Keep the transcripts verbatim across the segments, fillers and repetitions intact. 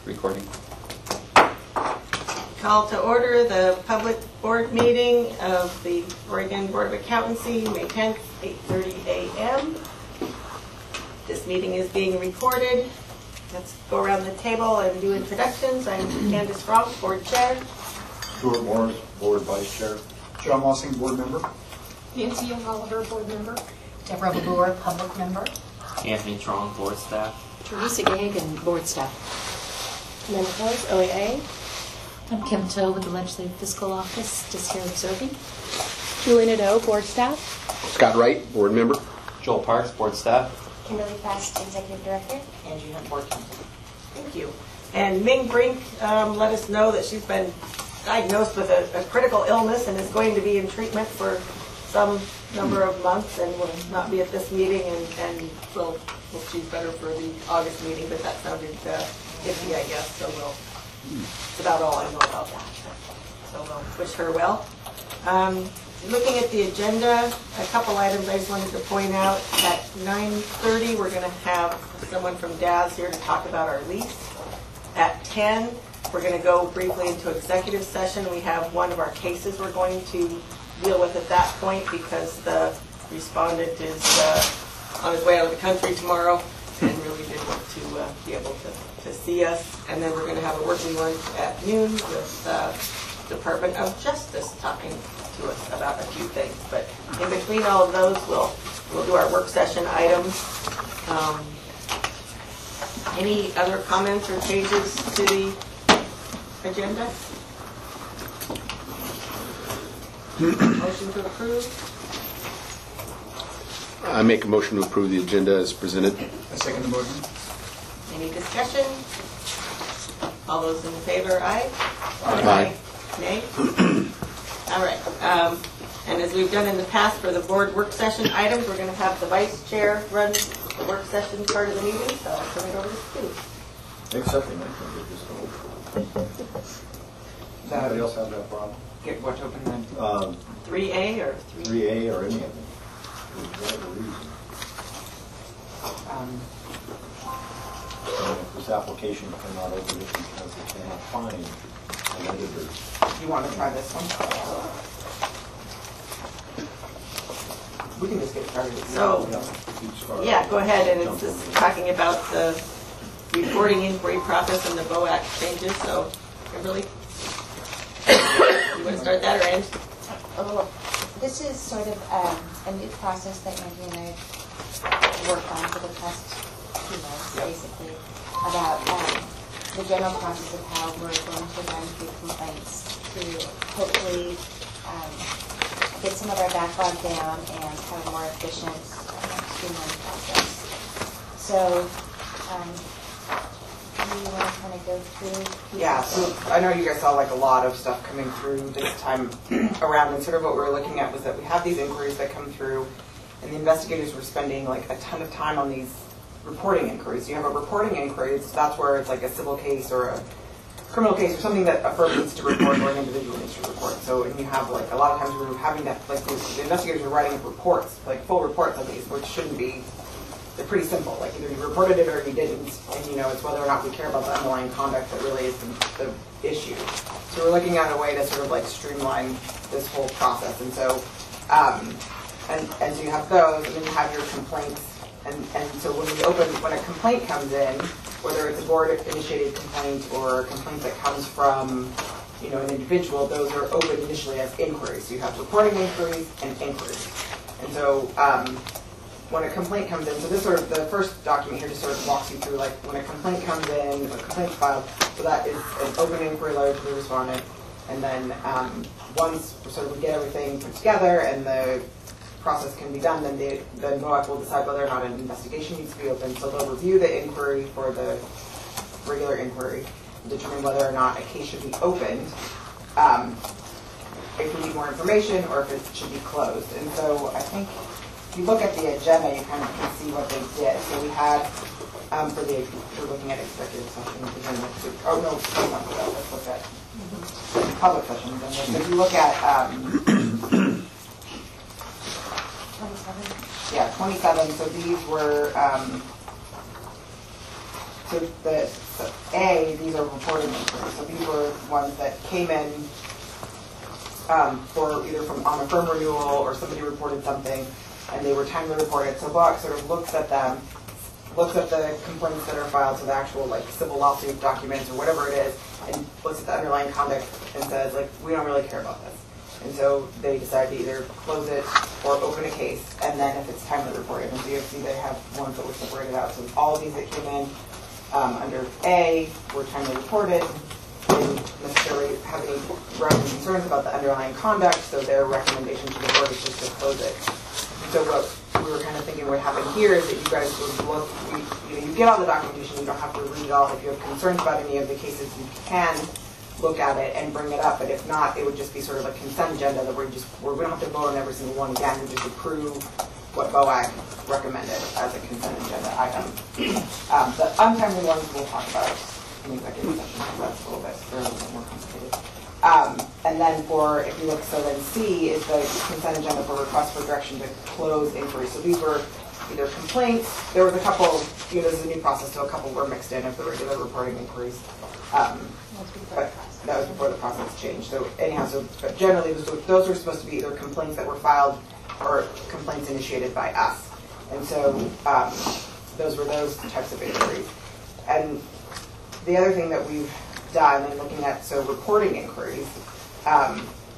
Recording. Call to order the public board meeting of the Oregon Board of Accountancy, May tenth, eight thirty a m This meeting is being recorded. Let's go around the table and do introductions. I'm Candace Fromm, board chair. Stuart Morris, board vice chair. John Mossing, board member. Nancy Young Oliver, board member. Deborah Ballour, public member. Anthony Trong, board staff. Teresa Gagan, board staff. Amanda Close, O E A. I'm Kim Toe with the Legislative Fiscal Office, just here observing. Julie Nadeau, board staff. Scott Wright, board member. Joel Parks, board staff. Kimberly Fast, executive director. Angie Hunt, board counsel. Thank you. And Ming Brink um, let us know that she's been diagnosed with a, a critical illness and is going to be in treatment for some number of months and will not be at this meeting, and, and will, will she's better for the August meeting, but that sounded uh, iffy, I guess, so we'll, that's about all I know about that. So we'll wish her well. Um, looking at the agenda, a couple items I just wanted to point out. At nine thirty, we're going to have someone from D A S here to talk about our lease. At ten, we're going to go briefly into executive session. We have one of our cases we're going to deal with at that point because the respondent is uh, on his way out of the country tomorrow and really did want to uh, be able to, to see us. And then we're going to have a working lunch at noon with uh, Department of Justice talking to us about a few things. But in between all of those, we'll we'll do our work session items. Um, any other comments or changes to the agenda? Motion to approve. I make a motion to approve the agenda as presented. I second the motion. Any discussion? All those in favor, aye? Aye. Nay? All right. Um, and as we've done in the past for the board work session items, we're going to have the vice chair run the work session part of the meeting, so I'll turn it over to Stu. Except for mention, they just don't. Anybody else have that problem? Get what open then? Um, three A or three? three A or any of them. For whatever reason. Um, And if this application cannot open it because they cannot find an editor. You want to try this one? We can just get started. So, Keep starting. yeah, go ahead. And it's Jump just over. talking about the reporting inquiry process and the B O A C changes. So, Kimberly, you want to start that or Ange? Oh, this is sort of um, a new process that Andy and I have worked on for the past two months, basically, about um, the general process of how we're going to run through complaints to hopefully um, get some of our backlog down and have a more efficient, uh, streamlined process. So, um, do you want to kind of go through? Yeah, so I know you guys saw like a lot of stuff coming through this time around, and sort of what we were looking at was that we have these inquiries that come through, and the investigators were spending like a ton of time on these reporting inquiries. You have a reporting inquiry, so that's where it's like a civil case or a criminal case or something that a firm needs to report or an individual needs to report. So, and you have like a lot of times we're having that, like the, the investigators are writing reports, like full reports on these, which shouldn't be. They're pretty simple. Like either you reported it or you didn't, and you know it's whether or not we care about the underlying conduct that really is the, the issue. So we're looking at a way to sort of like streamline this whole process. And so, um, and and so you have those, and then you have your complaints. And and so when we open, when a complaint comes in, whether it's a board-initiated complaint or a complaint that comes from, you know, an individual, those are open initially as inquiries. So you have reporting inquiries and inquiries. And so. Um, When a complaint comes in, so this sort of, the first document here just sort of walks you through, like, when a complaint comes in, a complaint's filed, so that is an open inquiry letter to the respondent, and then um, once sort of we get everything put together and the process can be done, then the then M O A C will decide whether or not an investigation needs to be opened, so they'll review the inquiry for the regular inquiry, and determine whether or not a case should be opened, um, if we need more information, or if it should be closed. And so I think if you look at the agenda, you kind of can see what they did. So we had, um, for the, we're looking at executive session. Oh, no, let's not do that. Let's look at mm-hmm. public sessions. And so if you look at, um, twenty-seven? Yeah, twenty-seven. So these were, um, so the, so A, these are reported inquiries. So these were ones that came in um, for either from on a firm renewal or somebody reported something and they were timely reported. So B O A C sort of looks at them, looks at the complaints that are filed, so the actual like civil lawsuit documents or whatever it is, and looks at the underlying conduct and says, like, we don't really care about this. And so they decide to either close it or open a case, and then if it's timely reported. And so you see they have ones that were separated out. So all of these that came in um, under A were timely reported. They didn't necessarily have any relevant concerns about the underlying conduct, so their recommendation to the board is just to close it. And so what we were kind of thinking would happen here is that you guys would look, we, you know, you get all the documentation, you don't have to read it all. If you have concerns about any of the cases, you can look at it and bring it up, but if not, it would just be sort of a consent agenda that we're just, where we don't have to vote on every single one again, we just approve what B O A C recommended as a consent agenda item. Um, the untimely ones we'll talk about in executive session, because that's a little bit, they're a little bit more complicated. Um, and then for, if you look, so then C is the consent agenda for request for direction to close inquiries. So these were either complaints, there was a couple, you know, this is a new process, so a couple were mixed in of the regular reporting inquiries. Um, but that was before the process changed. So anyhow, so but generally those, those were supposed to be either complaints that were filed or complaints initiated by us. And so um, those were those types of inquiries. And the other thing that we've done in looking at, so reporting inquiries, um,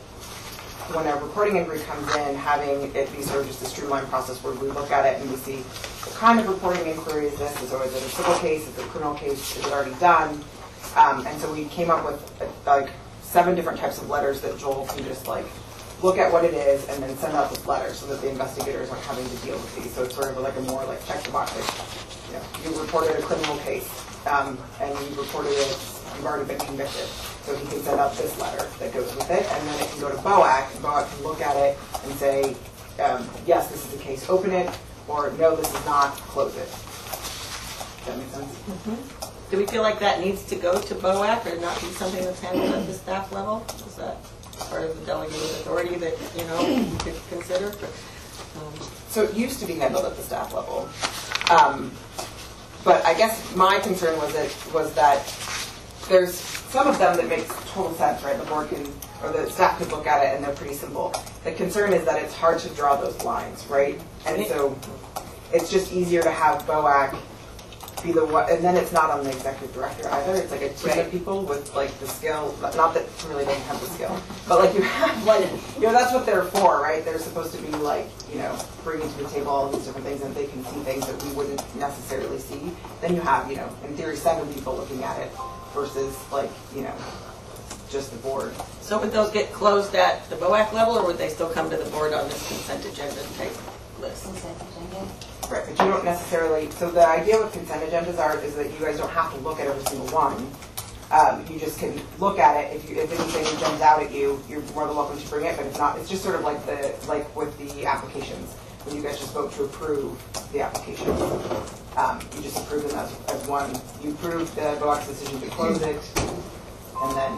when a reporting inquiry comes in, having it be sort of just a streamlined process where we look at it and we see what kind of reporting inquiry is this? Is it a civil case? Is it a criminal case? Is it already done? Um, and so we came up with uh, like seven different types of letters that Joel can just like look at what it is and then send out this letter so that the investigators aren't having to deal with these. So it's sort of like a more like check the box. Like, you know, you reported a criminal case um, and you reported it, you've already been convicted. So he can send out this letter that goes with it, and then it can go to B O A C, and B O A C can look at it and say, um, yes, this is a case, open it, or no, this is not, close it. Does that make sense? Mm-hmm. Do we feel like that needs to go to B O A C or not be something that's handled at the staff level? Is that part of the delegated authority that, you know, you could consider? Um, So it used to be handled at the staff level. Um, but I guess my concern was it was that there's some of them that makes total sense, right? The board can, or the staff could look at it and they're pretty simple. The concern is that it's hard to draw those lines, right? And so it's just easier to have B O A C be the one, and then it's not on the executive director either. It's like a team of people with like the skill, not that really doesn't have the skill, but like you have like, you know, that's what they're for, right? They're supposed to be like, you know, bringing to the table all these different things, and they can see things that we wouldn't necessarily see. Then you have, you know, in theory, seven people looking at it versus like, you know, just the board. So would those get closed at the B O A C level, or would they still come to the board on this consent agenda type list? Consent agenda. Right, but you don't necessarily, so the idea with consent agendas are is that you guys don't have to look at every single one. Um, you just can look at it. If you, if anything jumps out at you, you're more than welcome to bring it, but if not, it's just sort of like the, like with the applications, when you guys just vote to approve the applications. Um, you just approve them as, as one. You approve the B O A C decision to close it, and then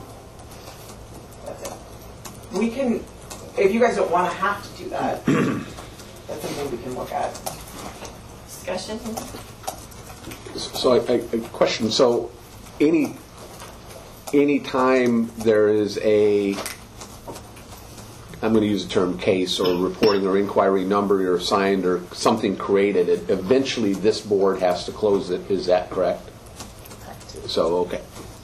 that's it. We can, if you guys don't want to have to do that, that's something we can look at. Discussion? So I, I, a question. So any any time there is a, I'm going to use the term case or reporting or inquiry number or signed or something created, it, eventually this board has to close it. Is that correct? Correct. So okay.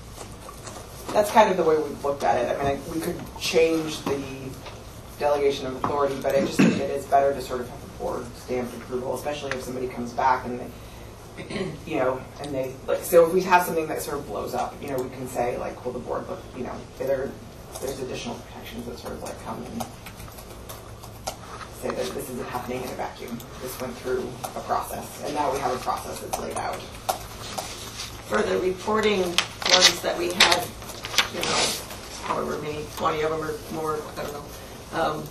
That's kind of the way we've looked at it. I mean, I, we could change the delegation of authority, but I just think it is better to sort of have the board stamp approval, especially if somebody comes back and they, you know, and they, like, so if we have something that sort of blows up, you know, we can say, like, well, the board, look, you know, there, there's additional protections that sort of, like, come and say that this isn't happening in a vacuum. This went through a process, and now we have a process that's laid out. For the reporting ones that we had, you know, however many, twenty of them or more, I don't know. Um,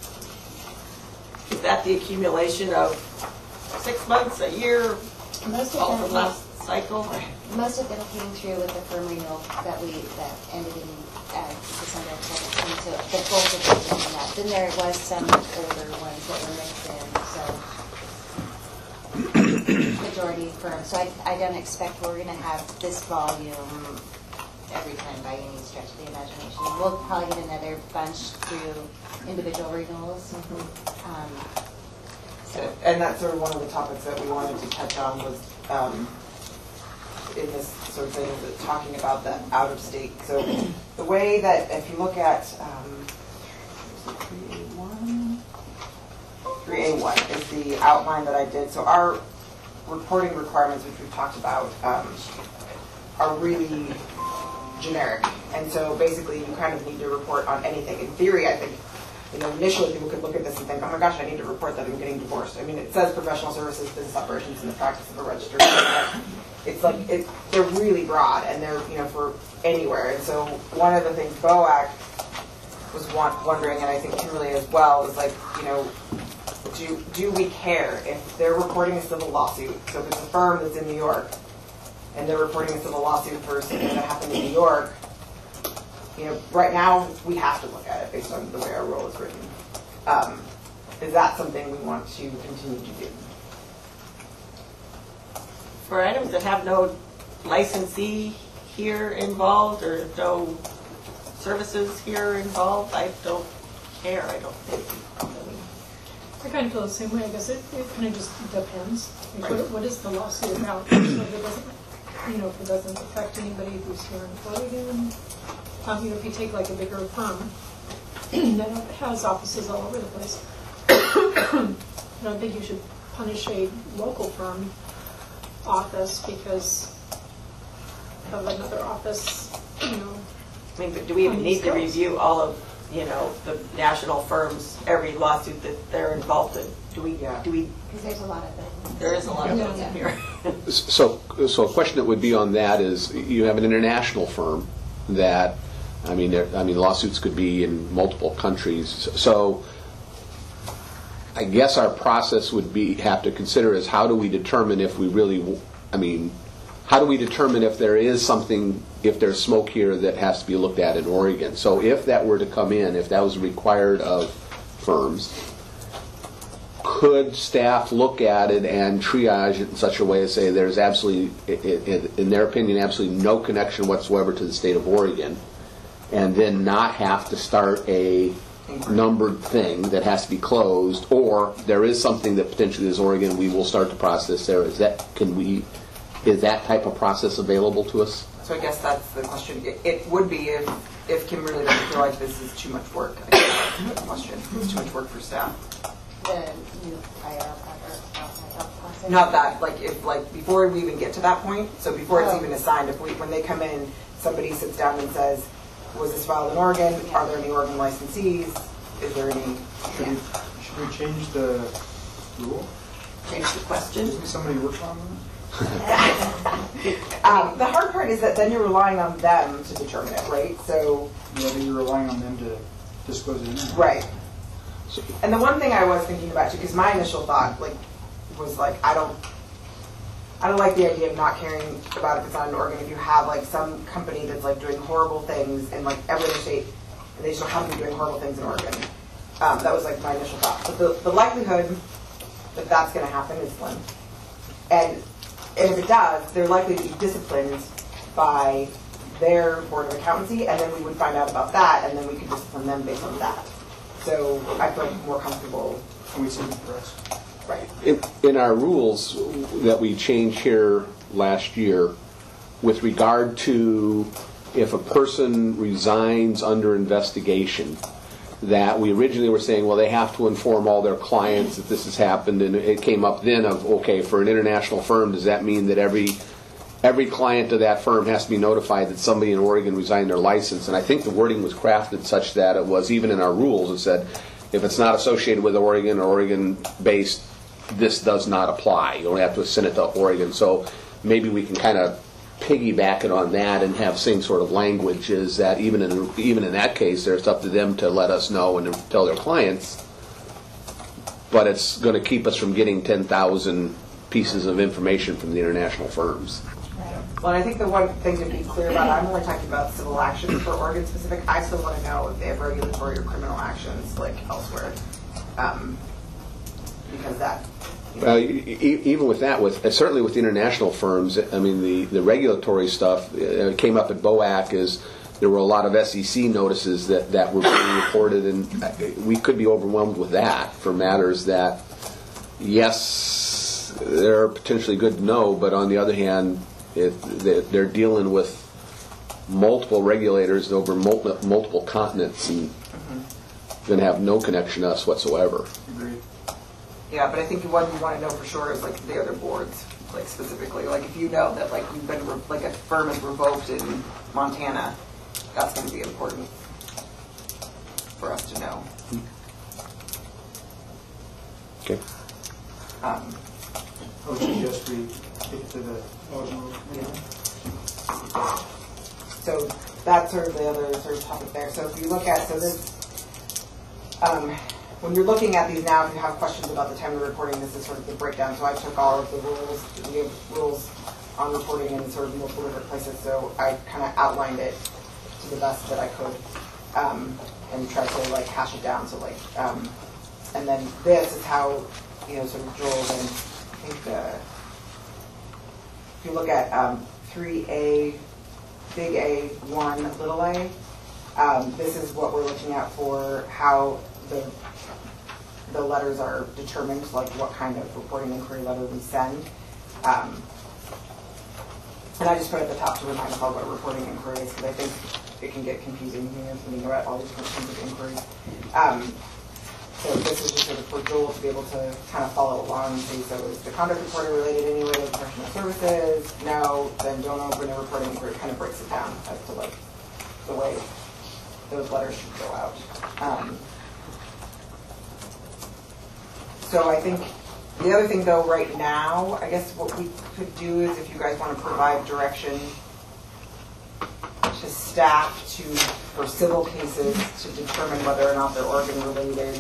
is that the accumulation of six months, a year, Most of all them from last cycle? Most of them came through with the firm renewal that we, that ended in uh, December of seventeen, so the bulk of them came from that. Then there was some older ones that were mixed in, so. majority firm, so I, I don't expect we're going to have this volume every time by any stretch of the imagination. We'll probably get another bunch through individual renewals. Um, so. And that's sort of one of the topics that we wanted to touch on was um, in this sort of thing, is it talking about the out of state. So the way that if you look at um, three A one, three A one is the outline that I did. So our reporting requirements, which we've talked about, um, are really generic. And so basically you kind of need to report on anything. In theory, I think, you know, initially people could look at this and think, oh my gosh, I need to report that I'm getting divorced. I mean, it says professional services, business operations, and the practice of a registered agent. It's like, it, they're really broad, and they're, you know, for anywhere. And so one of the things B O A C was want, wondering, and I think Kimberly as well, is like, you know, do, do we care if they're reporting a civil lawsuit? So if it's a firm that's in New York, and they're reporting a civil lawsuit for something that happened in New York, you know, right now we have to look at it based on the way our rule is written. Um, is that something we want to continue to do? For items that have no licensee here involved or no services here involved, I don't care, I don't think. I mean, I kind of feel the same way. I guess it, it kind of just depends. Like, what, what is the lawsuit about? So if it doesn't, you know, if it doesn't affect anybody who's here in Oregon, um, you know, if you take like a bigger firm that has offices all over the place, I don't think you should punish a local firm office because of another office, you know. I mean, but do we even need to review all of, you know, the national firms, every lawsuit that they're involved in? Do we, Yeah. do we, because there's a lot of them. there is a lot of Yeah. those in here. So, so a question that would be on that is, you have an international firm that, I mean, there, I mean, lawsuits could be in multiple countries. So, I guess our process would be have to consider is how do we determine if we really, I mean, how do we determine if there is something, if there's smoke here that has to be looked at in Oregon? So, if that were to come in, if that was required of firms, could staff look at it and triage it in such a way as say there's absolutely, in their opinion, absolutely no connection whatsoever to the state of Oregon, and then not have to start a numbered thing that has to be closed, or there is something that potentially is Oregon, we will start the process there. Is that, can we, is that type of process available to us? So I guess that's the question. It, it would be if, if Kimberly doesn't feel like this is too much work. I guess that's the question. It's too much work for staff. The new I R process. Not that, like, if, like, before we even get to that point, so before it's Oh. even assigned, if we, when they come in, somebody sits down and says, was this filed in Oregon? Are there any Oregon licensees? Is there any? Should we, should we change the rule? Change the question. Isn't somebody working on Um, the hard part is that then you're relying on them to determine it, right? So, that? Yeah, but you're relying on them to disclose it anyway. right. And the one thing I was thinking about too, because my initial thought, like, was like, I don't, I don't like the idea of not caring about if it's not in Oregon. If you have like some company that's like doing horrible things in like every other state, and they just happen to be doing horrible things in Oregon. Um, that was like my initial thought. But the, the likelihood that that's going to happen is slim. And, and if it does, they're likely to be disciplined by their board of accountancy, and then we would find out about that, and then we could discipline them based on that. So I feel more comfortable. Can we send it to us? Right. In, in our rules that we changed here last year, with regard to if a person resigns under investigation, that we originally were saying, well, they have to inform all their clients that this has happened, and it came up then of, okay, for an international firm, does that mean that every every client of that firm has to be notified that somebody in Oregon resigned their license? And I think the wording was crafted such that it was, even in our rules, it said, if it's not associated with Oregon or Oregon-based, this does not apply. You only have to send it to Oregon. So maybe we can kind of piggyback it on that and have same sort of language, is that even in even in that case, it's up to them to let us know and tell their clients. But it's going to keep us from getting ten thousand pieces of information from the international firms. Well, and I think the one thing to be clear about, I'm only talking about civil actions for Oregon specific. I still want to know if they have regulatory or criminal actions like elsewhere, um, because that Well, e- e- even with that, with uh, certainly with international firms, I mean, the, the regulatory stuff uh, came up at BOAC is there were a lot of S E C notices that, that were being reported, and uh, we could be overwhelmed with that for matters that, yes, they're potentially good to know, but on the other hand, if they're they're dealing with multiple regulators over mul- multiple continents and going to have no connection to us whatsoever. Agreed. Yeah, but I think one you want to know for sure is like the other boards, like specifically, like if you know that like you've been re- like a firm is revoked in Montana, that's going to be important for us to know. Okay. Um, I would suggest we take it to the original. So that's sort of the other sort of topic there. So if you look at, so this, um, when you're looking at these now, if you have questions about the timely reporting, this is sort of the breakdown. So I took all of the rules, we have rules on reporting in sort of multiple different places, so I kind of outlined it to the best that I could, um, and tried to like hash it down. So like, um, and then this is how, you know, sort of Joel, and I think the, if you look at um, three A, big A, one, little a, um, this is what we're looking at for how the the letters are determined, like what kind of reporting inquiry letter we send. Um, and I just put at the top to remind us all what reporting inquiry is, because I think it can get confusing when you know at all these different kinds of inquiries. Um, so this is just sort of for Joel to be able to kind of follow along and see, so is the conduct reporting related in any way to professional services? No, then don't open a reporting inquiry. It kind of breaks it down as to like the way those letters should go out. Um, So I think the other thing, though, right now, I guess what we could do is if you guys want to provide direction to staff to, for civil cases, to determine whether or not they're organ-related,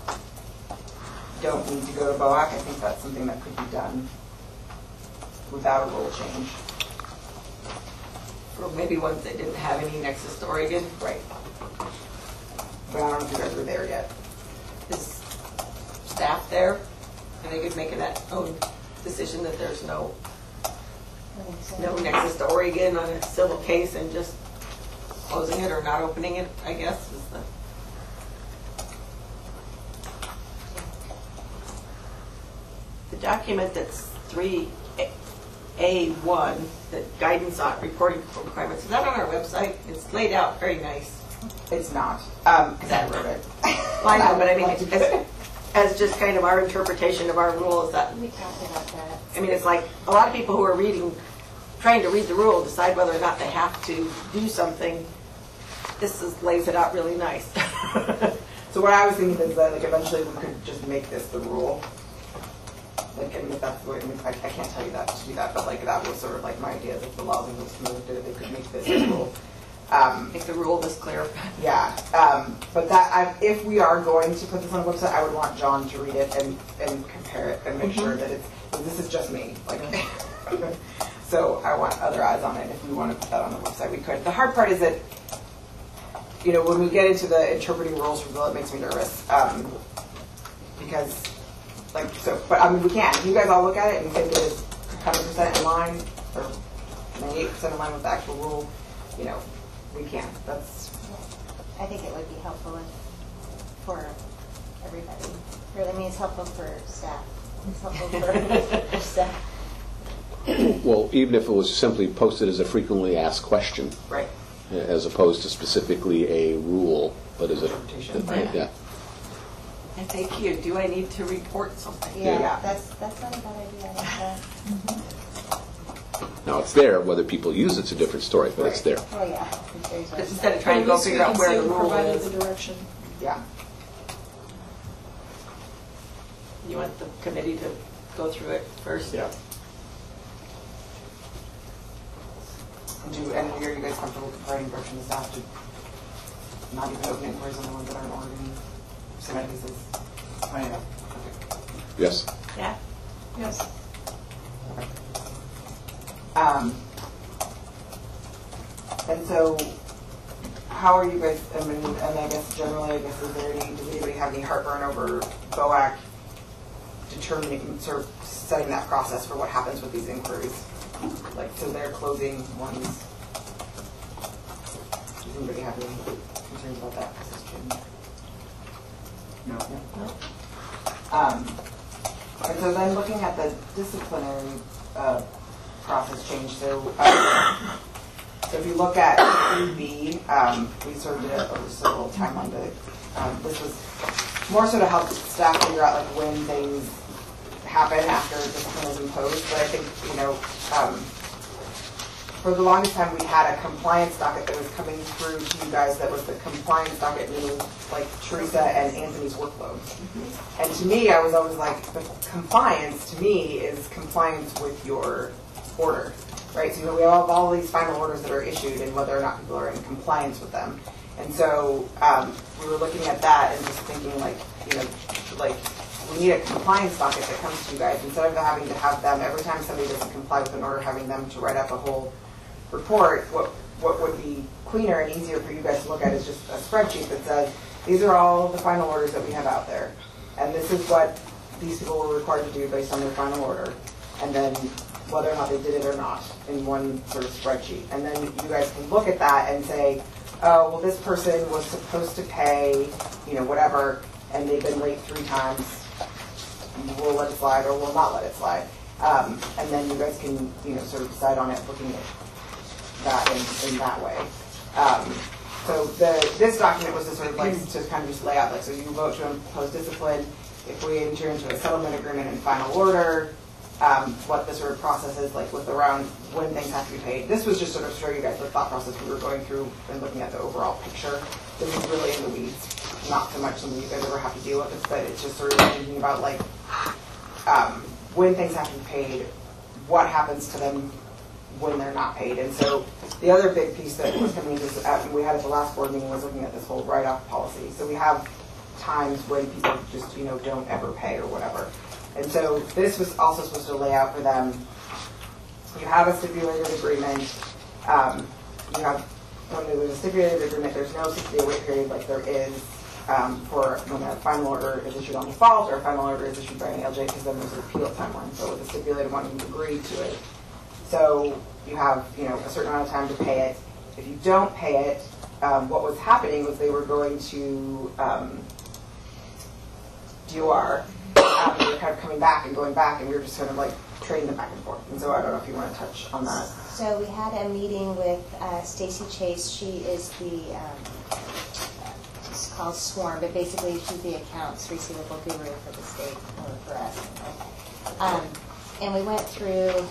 don't need to go to BOAC. I think that's something that could be done without a rule change. Or maybe ones that didn't have any nexus to Oregon. Right. But I don't know if you guys are there yet. Is staff there, and they could make that own decision that there's no no nexus to Oregon on a civil case and just closing it or not opening it, I guess, is the... The document that's three A one, the guidance on reporting requirements, is that on our website? It's laid out very nice. It's not, um, because I wrote it. Well, I know, but I mean, as, as just kind of our interpretation of our rules, that, We talked about that. I mean, it's like a lot of people who are reading, trying to read the rule, decide whether or not they have to do something. This is, lays it out really nice. So what I was thinking is that like eventually we could just make this the rule. Like, I mean, if that's the way, I, mean, I, I can't tell you that to do that, but like that was sort of like my idea that the laws and rules committee did it, they could make this the rule. Um, Make the rule this clear. yeah, um, but that I, if we are going to put this on the website, I would want John to read it and, and compare it and make Mm-hmm. sure that it's, this is just me. Like, so I want other eyes on it. If we want to put that on the website, we could. The hard part is that, you know, when we get into the interpreting rules for bill, it makes me nervous. Um, because, like, so, but I mean, we can. If you guys all look at it and think it is one hundred percent in line, or ninety-eight percent in line with the actual rule, you know, we can. That's, I think it would be helpful if, for everybody. Really, I mean, it's helpful for staff. It's helpful for staff. Well, even if it was simply posted as a frequently asked question, right. as opposed to specifically a rule, but as a, Interpretation. yeah. yeah. And thank you. Do I need to report something? Yeah, Yeah. that's that's not a bad idea. I like that. Now it's there. Whether people use it's a different story, but it's there. Oh yeah. There's Just a- instead of trying to go figure out where the rule Provided is. the direction. Yeah. You want the committee to go through it first? Yeah. Do, and are you guys comfortable providing direction to staff to not even open inquiries on the ones that aren't Oregon cases? I am. Yes. Yeah. Yes. Um, and so, how are you guys, I mean, and I guess generally, I guess, is there any, does anybody have any heartburn over BOAC determining, sort of setting that process for what happens with these inquiries. Like, so they're closing ones. Does anybody have any concerns about that? No. No. Um, and so then looking at the disciplinary uh, process change, so uh, so if you look at three B, um, we sort of did a, just a little time on the, um, this was more so to help staff figure out like when things happen after discipline is imposed. But I think, you know, um, for the longest time we had a compliance docket that was coming through to you guys that was the compliance docket, meaning like Teresa and Anthony's workload. Mm-hmm. And to me, I was always like, the compliance to me is compliance with your order, right? So, you know, we have all these final orders that are issued and whether or not people are in compliance with them. And so um, we were looking at that and just thinking like, you know, like we need a compliance docket that comes to you guys instead of having to have them, every time somebody doesn't comply with an order, having them to write up a whole report. What what would be cleaner and easier for you guys to look at is just a spreadsheet that says, these are all the final orders that we have out there. And this is what these people were required to do based on their final order. And then whether or not they did it or not in one sort of spreadsheet. And then you guys can look at that and say, oh, well, this person was supposed to pay, you know, whatever, and they've been late three times. We'll let it slide or we'll not let it slide. Um, and then you guys can, you know, sort of decide on it looking at that in, in that way. Um, so the this document was to sort of like to kind of just lay out, like, so you vote to impose discipline. If we enter into a settlement agreement in final order, um, what the sort of process is like with around when things have to be paid. This was just sort of show you guys the thought process we were going through and looking at the overall picture. This is really in the weeds, not so much something you guys ever have to deal with, but it's just sort of thinking about like um, when things have to be paid, what happens to them when they're not paid. And so the other big piece that was coming into this, uh, we had at the last board meeting was looking at this whole write-off policy. So we have times when people just, you know, don't ever pay or whatever. And so this was also supposed to lay out for them, you have a stipulated agreement, um, you have, when there's a stipulated agreement, there's no sixty-day wait period like there is um, for when a final order is issued on default or a final order is issued by an A L J, because then there's an appeal timeline. So with a stipulated one, you agree to it. So you have, you know, a certain amount of time to pay it. If you don't pay it, um, what was happening was they were going to um, D O R. Um, they were kind of coming back and going back, and we were just kind of like trading them back and forth. And so I don't know if you want to touch on that. So we had a meeting with uh, Stacy Chase. She is the, um, it's called SWARM, but basically she's the accounts receivable guru for the state, or for us. Um, and we went through.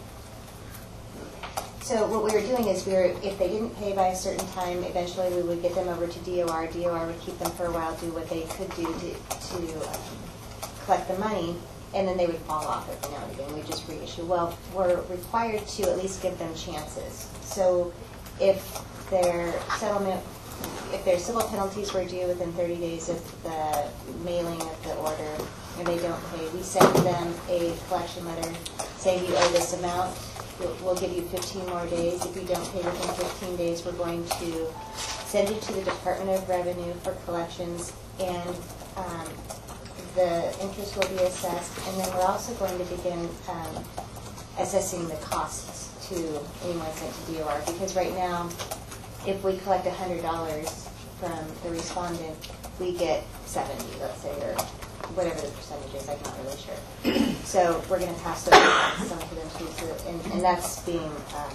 So what we were doing is, we were, if they didn't pay by a certain time, eventually we would get them over to D O R. D O R would keep them for a while, do what they could do to, to um, collect the money, and then they would fall off every now and again. We just reissue. Well, we're required to at least give them chances. So if their settlement, if their civil penalties were due within thirty days of the mailing of the order, and they don't pay, we send them a collection letter saying you owe this amount. We'll give you fifteen more days. If you don't pay within fifteen days, we're going to send you to the Department of Revenue for collections, and um, the interest will be assessed. And then we're also going to begin um, assessing the costs to anyone sent to D O R, because right now, if we collect one hundred dollars from the respondent, we get seventy, let's say, or whatever the percentage is, I'm not really sure. So we're going to pass those on some to them too, so, and, and that's being, um,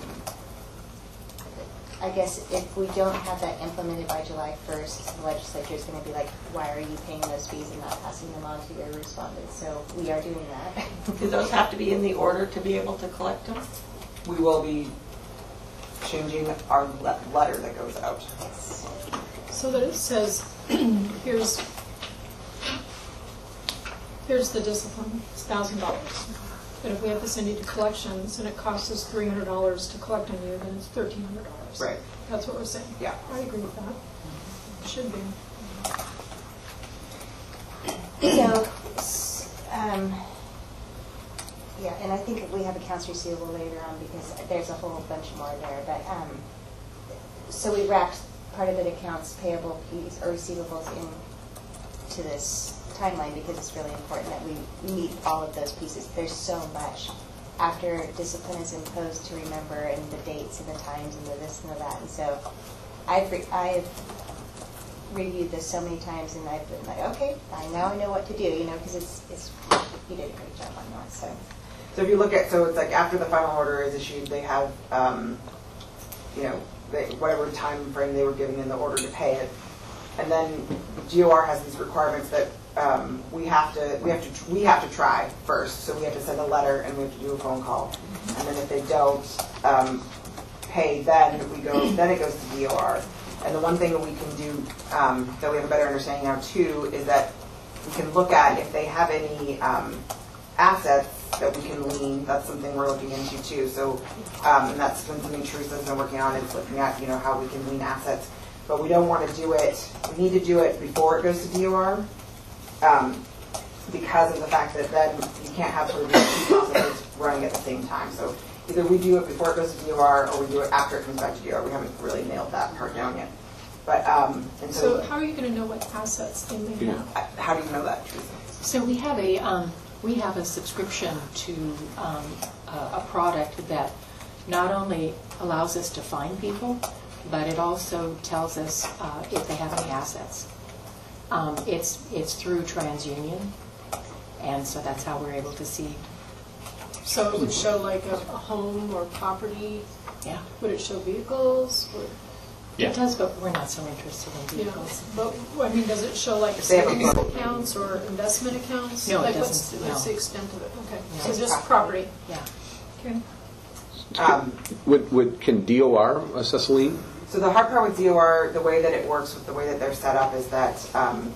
I guess if we don't have that implemented by July first, the legislature is going to be like, why are you paying those fees and not passing them on to your respondents? So we are doing that. Do those have to be in the order to be able to collect them? We will be changing our le- letter that goes out. Yes. So that it says, here's here's the discipline, it's one thousand dollars. But if we have to send you to collections and it costs us three hundred dollars to collect on you, then it's thirteen hundred dollars. Right. That's what we're saying. Yeah. I agree with that. It should be. So, um, yeah, and I think we have accounts receivable later on because there's a whole bunch more there. But um, so we wrapped part of the accounts payable piece or receivables in to this timeline because it's really important that we meet all of those pieces. There's so much after discipline is imposed to remember, and the dates and the times and the this and the that. And so I've, re- I've reviewed this so many times, and I've been like, okay, I now I know what to do, you know, because it's, it's, you did a great job on that, so. So if you look at, so it's like after the final order is issued, they have, um, you know, they, whatever time frame they were given in the order to pay it. And then G O R has these requirements that um, we have to we have to we have to try first. So we have to send a letter and we have to do a phone call. And then if they don't um, pay, then we go then it goes to D O R. And the one thing that we can do um, that we have a better understanding now too is that we can look at if they have any um, assets that we can lien. That's something we're looking into too. So um, and that's been something Teresa's been working on, is looking at, you know, how we can lien assets. But we don't want to do it, we need to do it before it goes to D O R um, because of the fact that then you can't have sort of these two processes running at the same time. So either we do it before it goes to D O R or we do it after it comes back to D O R. We haven't really nailed that part down yet. But um, and so, So how are you going to know what assets they may have? uh, how do you know that, Teresa? So we have a, um, we have a subscription to um, a, a product that not only allows us to find people, but it also tells us uh, if they have any assets. Um, it's it's through TransUnion, and so that's how we're able to see. So it would show like a, a home or property? Yeah. Would it show vehicles? Or, Yeah. It does, but we're not so interested in you know, vehicles. but, I mean, does it show like They have a savings property. accounts or investment accounts? No, it Like, doesn't, What's, what's no. the extent of it? Okay, No. so It's just property. property. Yeah. Okay. Um, Would, would, can D O R assess a lien? So the hard part with D O R, the way that it works with the way that they're set up is that um,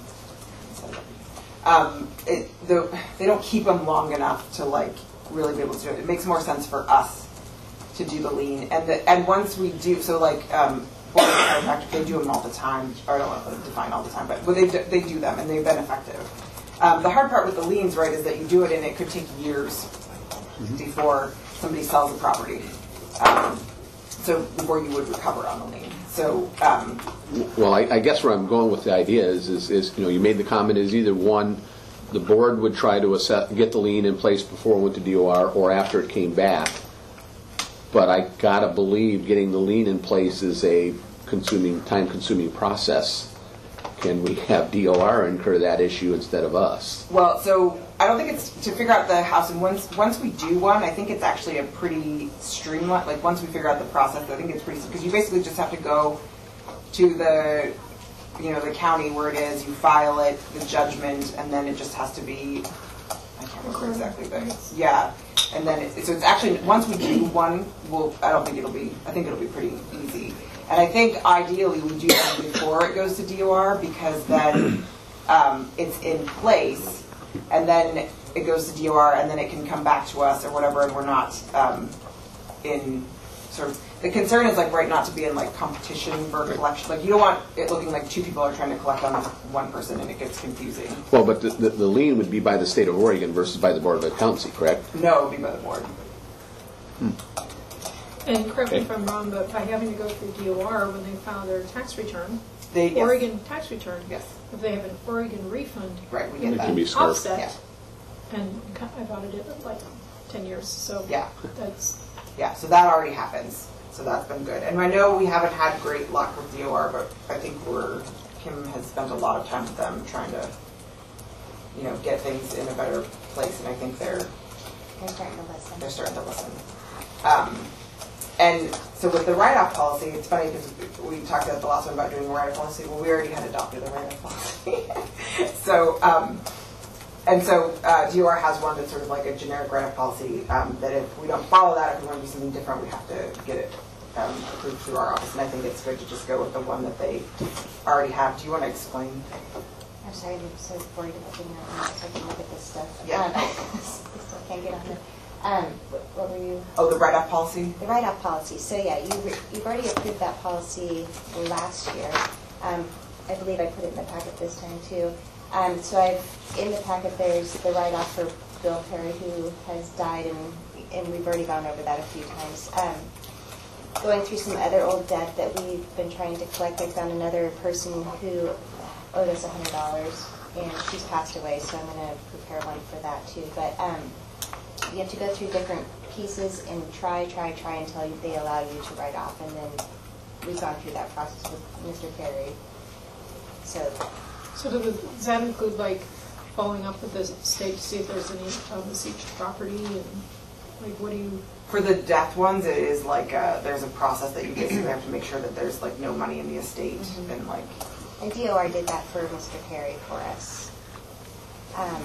um, it, the, they don't keep them long enough to like really be able to do it. It makes more sense for us to do the lien, and the, and once we do, so like um, board of chiropractic, they do them all the time. Or I don't want to define all the time, but, but they do, they do them and they've been effective. Um, the hard part with the liens, right, is that you do it and it could take years before somebody sells the property. Um, so before you would recover on the lien. So um, Well, I, I guess where I'm going with the idea is, is, is, you know, you made the comment is either one, the board would try to assess, get the lien in place before it went to D O R or after it came back. But I gotta believe getting the lien in place is a consuming, time-consuming process. Can we have D O R incur that issue instead of us? well, so I don't think it's to figure out the house. And once once we do one, I think it's actually a pretty streamlined. Like once we figure out the process, I think it's pretty because you basically just have to go to the you know the county where it is. You file it, the judgment, and then it just has to be. I can't remember exactly, but yeah. And then it, so it's actually once we do one, we'll. I don't think it'll be. I think it'll be pretty easy. And I think ideally we do that before it goes to D O R because then um, it's in place, and then it goes to D O R, and then it can come back to us or whatever, and we're not um, in sort of. The concern is like right not to be in like competition for collection. Like you don't want it looking like two people are trying to collect on one person, and it gets confusing. Well, but the, the, the lien would be by the state of Oregon versus by the Board of Accountancy, correct? No, it would be by the board. And correct me if I'm wrong, but by having to go through D O R when they file their tax return, They yes. Oregon tax return, Yes. if they have an Oregon refund, Right, we it get would that. can be be square. offset. Yeah. And I've audited it like ten years, so Yeah. that's, Yeah, so that already happens. So that's been good. And I know we haven't had great luck with D O R, but I think we're, Kim has spent a lot of time with them trying to, you know, get things in a better place, and I think they're, They're starting to listen. they're starting to listen. Um, and so with the write-off policy, it's funny because we talked about the last one about doing a write-off policy. Well, we already had adopted a write-off policy. so, um, and so uh, D O R has one that's sort of like a generic write-off policy um, that if we don't follow that, if we want to do something different, we have to get it um, approved through our office. And I think it's good to just go with the one that they already have. Do you want to explain? I'm sorry, I'm so worried about getting on so I can look at this stuff. Yeah. Um, I still can't get on there. Um, what, what were you? Oh, the write-off policy? The write-off policy. So yeah, you re- you've already approved that policy last year. Um, I believe I put it in the packet this time too. Um, so I've in the packet there's the write-off for Bill Perry who has died, and and we've already gone over that a few times. Um, going through some other old debt that we've been trying to collect, I found another person who owed us one hundred dollars. and she's passed away, so I'm going to prepare one for that too. But um, you have to go through different pieces and try, try, try until you- they allow you to write off. And then we've gone through that process with Mister Carey. So So does it- does that include like following up with the state to see if there's any um, besieged property and like what do you? For the death ones, it is like, uh, there's a process that you basically have to make sure that there's like no money in the estate Mhm. and like, and D O R did that for Mister Carey for us. Um,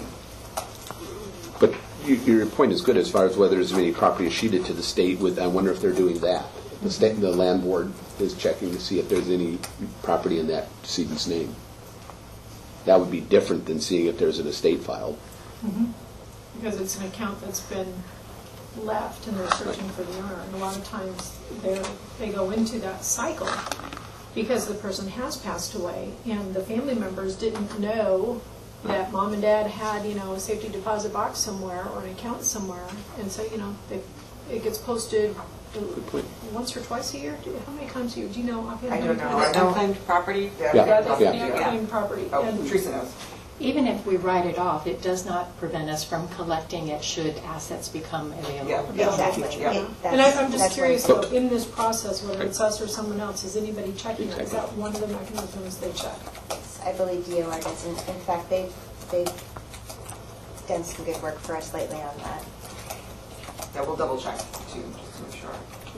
But you- your point is good as far as whether there's any property escheated to the state with, I wonder if they're doing that. The state, the land board is checking to see if there's any property in that decedent's name. That would be different than seeing if there's an estate filed. Because it's an account that's been left and they're searching for the owner. And a lot of times they're, they go into that cycle because the person has passed away and the family members didn't know that mom and dad had, you know, a safety deposit box somewhere or an account somewhere. And so, you know, they, it gets posted Good point. once or twice a year. Do- How many times a year? Do you know? offhand I how don't many know. times? I know- Unclaimed property? Yeah. Yeah, that's the Yeah. unclaimed property. oh, And- Teresa knows. Even if we write it off, it does not prevent us from collecting it should assets become available. Yeah. in the exactly. future. Yeah. It- And I, that's- I'm just that's curious, one- though, in this process, whether it's us or someone else, is anybody checking it? Is that one of the mechanisms they check? I believe D O R does. In in fact, they've, they've done some good work for us lately on that. Yeah, we'll double check too, just to make sure.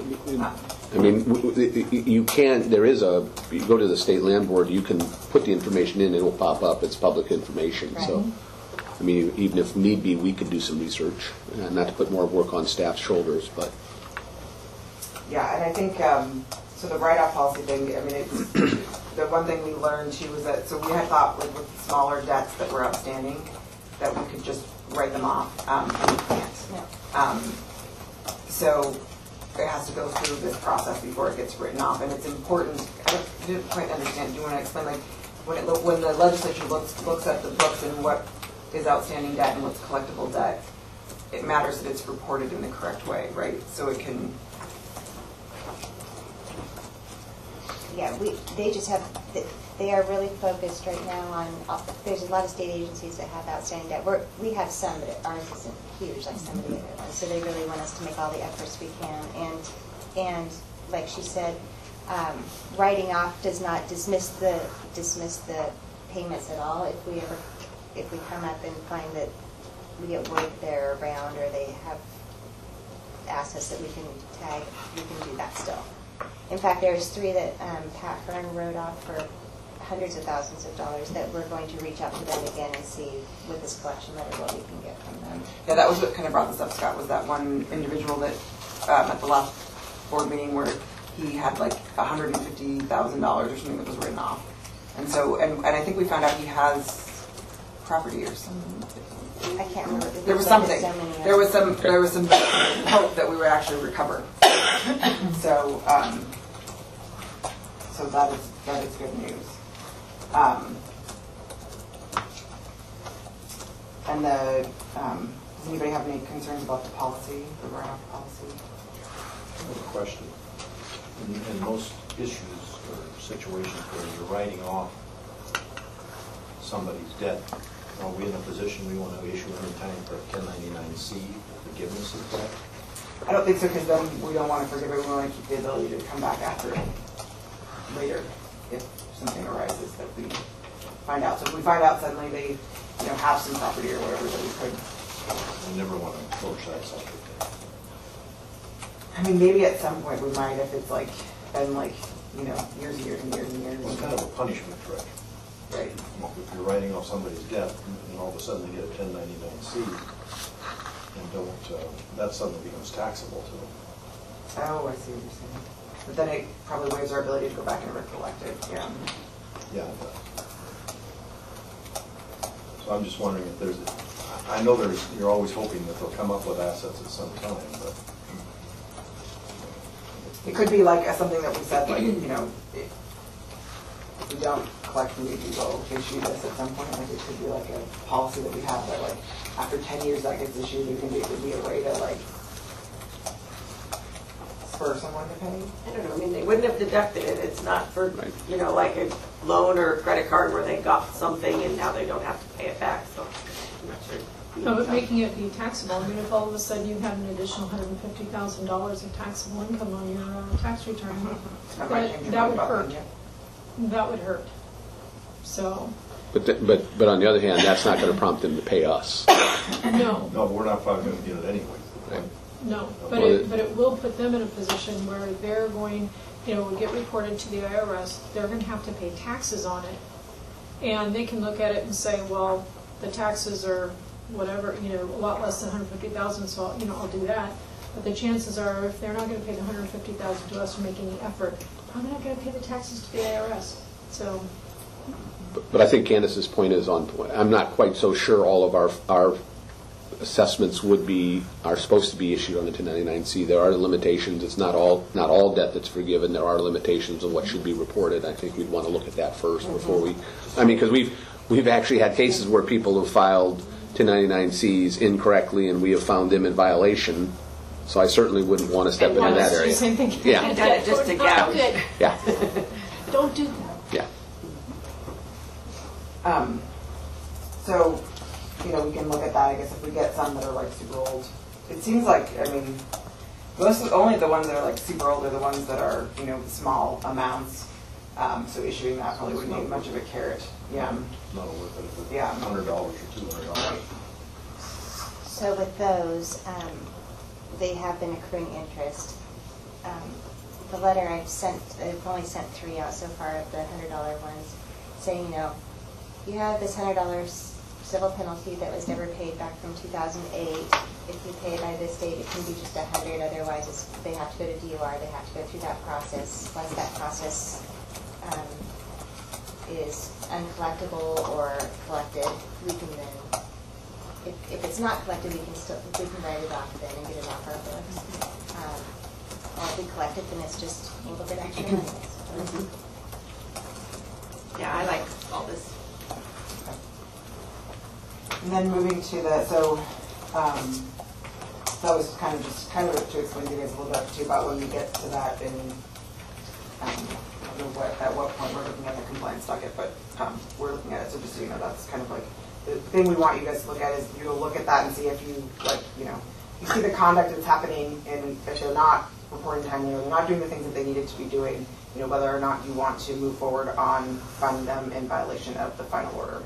I mean, w- w- you can, there is a, you go to the state land board, you can put the information in, it'll pop up, it's public information, so. I mean, even if need be, we could do some research, uh, not to put more work on staff's shoulders, but. Yeah, and I think, um, so the write-off policy thing, I mean, it's, the one thing we learned too was that, so we had thought like with smaller debts that were outstanding, that we could just write them off, um, and we can't. Um, so it has to go through this process before it gets written off, and it's important, I don't- I didn't quite understand, do you want to explain, like, when it, when the legislature looks, looks at the books and what is outstanding debt and what's collectible debt, it matters that it's reported in the correct way, right? So it can, Yeah, we, they just have, they are really focused right now on, there's a lot of state agencies that have outstanding debt. We're, we have some, but ours isn't huge like some of the other ones. So they really want us to make all the efforts we can. And, and like she said, um, writing off does not dismiss the, dismiss the payments at all. If we ever, if we come up and find that we get word they're around or they have assets that we can tag, we can do that still. In fact, there's three that um, Pat Hearn wrote off for hundreds of thousands of dollars that we're going to reach out to them again and see with this collection letter what we can get from them. yeah, that was what kind of brought this up, Scott, was that one individual that, um, at the last board meeting where he had like one hundred fifty thousand dollars or something that was written off. And so, and, and I think we found out he has property or something. I can't remember. There was There's something. so many of There was them. some. There was some hope that we would actually recover. So, um, so that is that is good news. Um, and the um, does anybody have any concerns about the policy, the write-off policy? I have a question. In, in most issues or situations where you're writing off somebody's debt, are we in a position we want to issue any time for ten ninety-nine C forgiveness of debt? I don't think so, because then we don't want to forgive it. We want to keep the ability to come back after it later if something arises that we find out. So if we find out suddenly they, you know, have some property or whatever that we could. We never want to approach that subject. I mean, maybe at some point we might if it's like been like, you know, years and years and years and years. Well, it's kind of a punishment, right? Right. If you're writing off somebody's debt and all of a sudden they get a ten ninety-nine C and don't, uh, that suddenly becomes taxable to them. Oh, I see what you're saying. But then it probably waives our ability to go back and recollect it. Yeah. Yeah. it does. So I'm just wondering if there's, I know there's, you're always hoping that they'll come up with assets at some time, but. It could be like uh, something that we said, like, you know, if if we don't collect, we will issue this at some point. Like it could be like a policy that we have that like after ten years that gets issued, we can do, it would be a way to like for someone to pay? I don't know, I mean, they wouldn't have deducted it, it's not for, Right. you know, like a loan or a credit card where they got something and now they don't have to pay it back, so I'm not sure. No, but making it be taxable, I mean, if all of a sudden you had an additional one hundred fifty thousand dollars of taxable income on your uh, tax return, That might that, change your that mind would about hurt. them, That would hurt. So, But, th- but, but on the other hand, that's not going to prompt them to pay us. no, No, but we're not probably going to get it anyway. Right. no, but Well, it, it- but it will put them in a position where they're going, you know, will get reported to the I R S, they're gonna have to pay taxes on it. And they can look at it and say, well, the taxes are whatever, you know, a lot less than one hundred fifty thousand, so, you know, I'll do that. But the chances are, if they're not gonna pay the one hundred fifty thousand to us for making the effort, I'm not gonna pay the taxes to the I R S. So, But- But I think Candace's point is on point. I'm not quite so sure all of our, our assessments would be, are supposed to be issued on the ten ninety-nine C. There are limitations. It's not all, not all debt that's forgiven. There are limitations of what should be reported. I think we'd want to look at that first before we, I mean, because we've, we've actually had cases where people have filed ten ninety-nine Cs incorrectly and we have found them in violation. So I certainly wouldn't want to step into that area. Same thing. Yeah. I've done it just to Not gouge. good. Yeah, Don't do that. yeah. Um, so, you know, we can look at that, I guess, if we get some that are like super old. It seems like, I mean, most of, only the ones that are like super old are the ones that are, you know, small amounts. Um, so issuing that probably wouldn't be much of a carrot. Yeah. Not worth it. If it's Yeah. one hundred dollars or two hundred dollars. So with those, um, they have been accruing interest. Um, the letter I've sent, I've only sent three out so far of the hundred dollar ones, saying, you know, you have this hundred dollars civil penalty that was never paid back from two thousand eight. If you pay by this date, it can be just a hundred. Otherwise, it's, they have to go to D O R. They have to go through that process. Once that process um, is uncollectible or collected, we can then, if, if it's not collected, we can still we can write it off then and get it off our books. Um, or if we collect it, then it's just a little bit extra money. Yeah, I like all this. And then moving to the, so, um, that was kind of just, kind of to explain to you guys a little bit too about when we get to that in, um, I don't know what, at what point we're looking at the compliance docket, but, um, we're looking at it, so just so you know, that's kind of like, the thing we want you guys to look at is you to look at that and see if you, like, you know, you see the conduct that's happening and if they're not reporting timely or they're not doing the things that they needed to be doing, you know, whether or not you want to move forward on finding them in violation of the final order.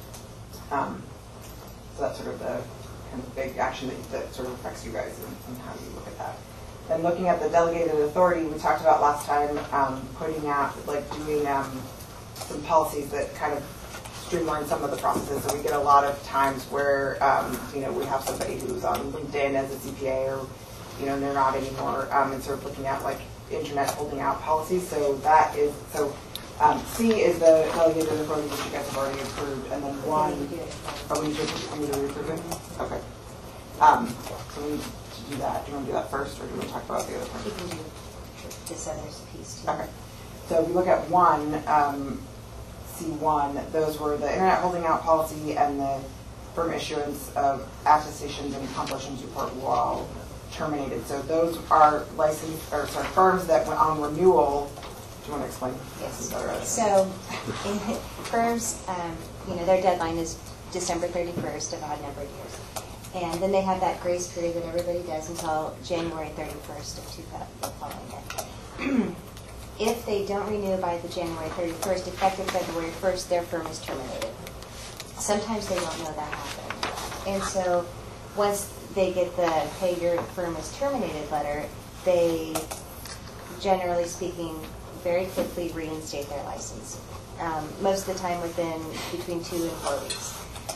Um, So that's sort of the kind of big action that, that sort of affects you guys and, and how you look at that. Then looking at the delegated authority, we talked about last time, um, putting out, like doing um, some policies that kind of streamline some of the processes. So we get a lot of times where, um, you know, we have somebody who's on LinkedIn as a C P A or, you know, they're not anymore, um, and sort of looking at like internet holding out policies. So that is, so Um, C is the delegated authority which you guys have already approved, and then one, oh, we need to, we need to reapprove it? Okay. Um, so we need to do that. Do you want to do that first, or do you want to talk about the other You one? can do this other piece too. Okay. So if we look at one, um, C one, those were the internet holding out policy and the firm issuance of attestations and accomplishments report while terminated. So those are licensed, or sorry, firms that went on renewal. Do you want to explain? Yes. So, in firms, um, you know, their deadline is December thirty-first of odd numbered years. And then they have that grace period that everybody does until January thirty-first of two thousand, the following year. If they don't renew by the January thirty-first, effective February first, their firm is terminated. Sometimes they don't know that happened. And so, once they get the, hey, your firm is terminated letter, they, generally speaking, very quickly reinstate their license. Um, most of the time within between two and four weeks.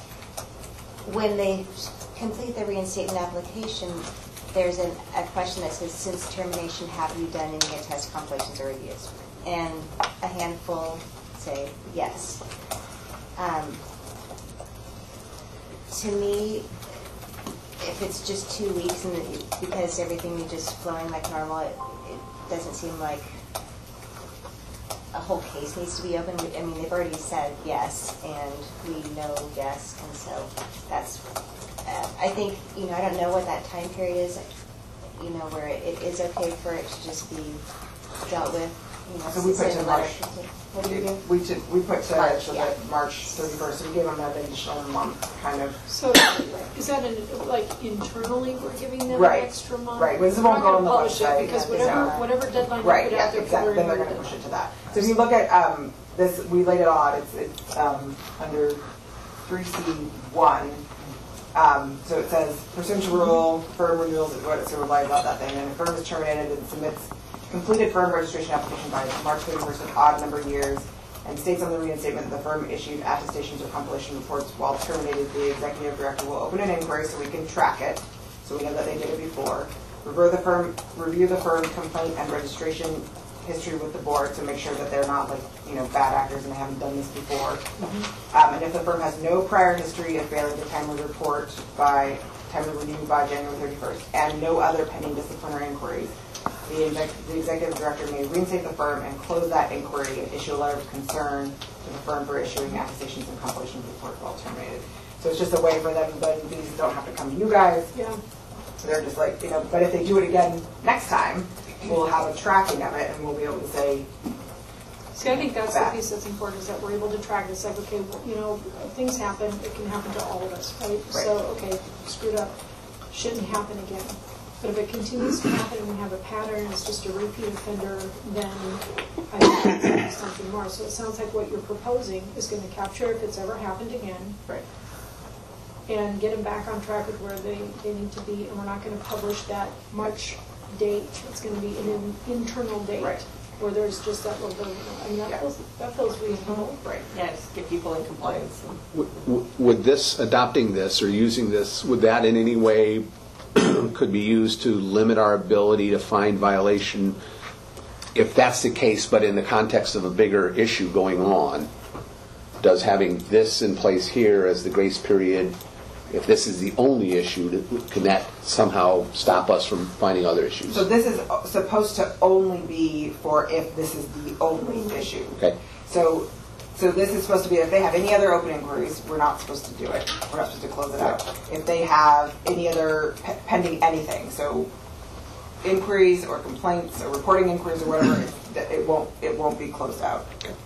When they complete the reinstatement application, there's an, a question that says, since termination, have you done any attest compilations or reviews? And a handful say yes. Um, to me, if it's just two weeks and it, because everything is just flowing like normal, it, it doesn't seem like a whole case needs to be open. I mean, they've already said yes, and we know yes, and so that's, uh, I think, you know, I don't know what that time period is. you know, where it it is okay for it to just be dealt with, you know, So we put send a to letter. March. What do you do? We took, we put to, March, so yeah. that March thirty-first, so we gave them an additional month, kind of. So is that an, like internally we're giving them an Right. extra month? Right, well, this We're won't not go gonna on the publish it website. Because Yeah, whatever, yeah. whatever deadline you Right, put yeah, out there. exactly, then they're February, gonna push it to that. So if you look at, um, this, we laid it all out, it's, it's, um, under three C one. Um, so it says, pursuant to rule, firm renewals, what it sort of lies about that thing, and a firm is terminated and submits completed firm registration application by March thirty-first of odd number of years, and states on the reinstatement that the firm issued attestations or compilation reports while terminated, the executive director will open an inquiry so we can track it, so we know that they did it before. Review the firm, review the firm's complaint and registration history with the board to make sure that they're not like, you know, bad actors and they haven't done this before. Um, and if the firm has no prior history of failing to timely report by, timely renew by January thirty-first, and no other pending disciplinary inquiries, the, exec the executive director may reinstate the firm and close that inquiry and issue a letter of concern to the firm for issuing attestations and compilation reports while terminated. So it's just a way for them, but these don't have to come to you guys. Yeah. So they're just like, you know, but if they do it again next time, we'll have a tracking of it and we'll be able to say, See, I think that's the Back. piece that's important, is that we're able to track this, like, okay, well, you know, things happen, it can happen to all of us, right? So, okay, screwed up, shouldn't happen again. But if it continues to happen and we have a pattern, it's just a repeat offender, then I think that's something more. So it sounds like what you're proposing is going to capture if it's ever happened again. right. And get them back on track with where they, they need to be, and we're not going to publish that March date. It's going to be an internal date. Right. Where there's just that little bit of, I mean, that Yeah. feels, that feels reasonable. Right. Yeah, just get people in compliance. W- w- Would this, adopting this or using this, would that in any way could be used to limit our ability to find violation, if that's the case, but in the context of a bigger issue going on? Does having this in place here as the grace period, if this is the only issue, can that somehow stop us from finding other issues? So this is supposed to only be for if this is the only issue. Okay. So, so this is supposed to be, if they have any other open inquiries, we're not supposed to do it. We're not supposed to close it out. If they have any other pe- pending anything, so inquiries or complaints or reporting inquiries or whatever, it, it won't, it won't be closed out.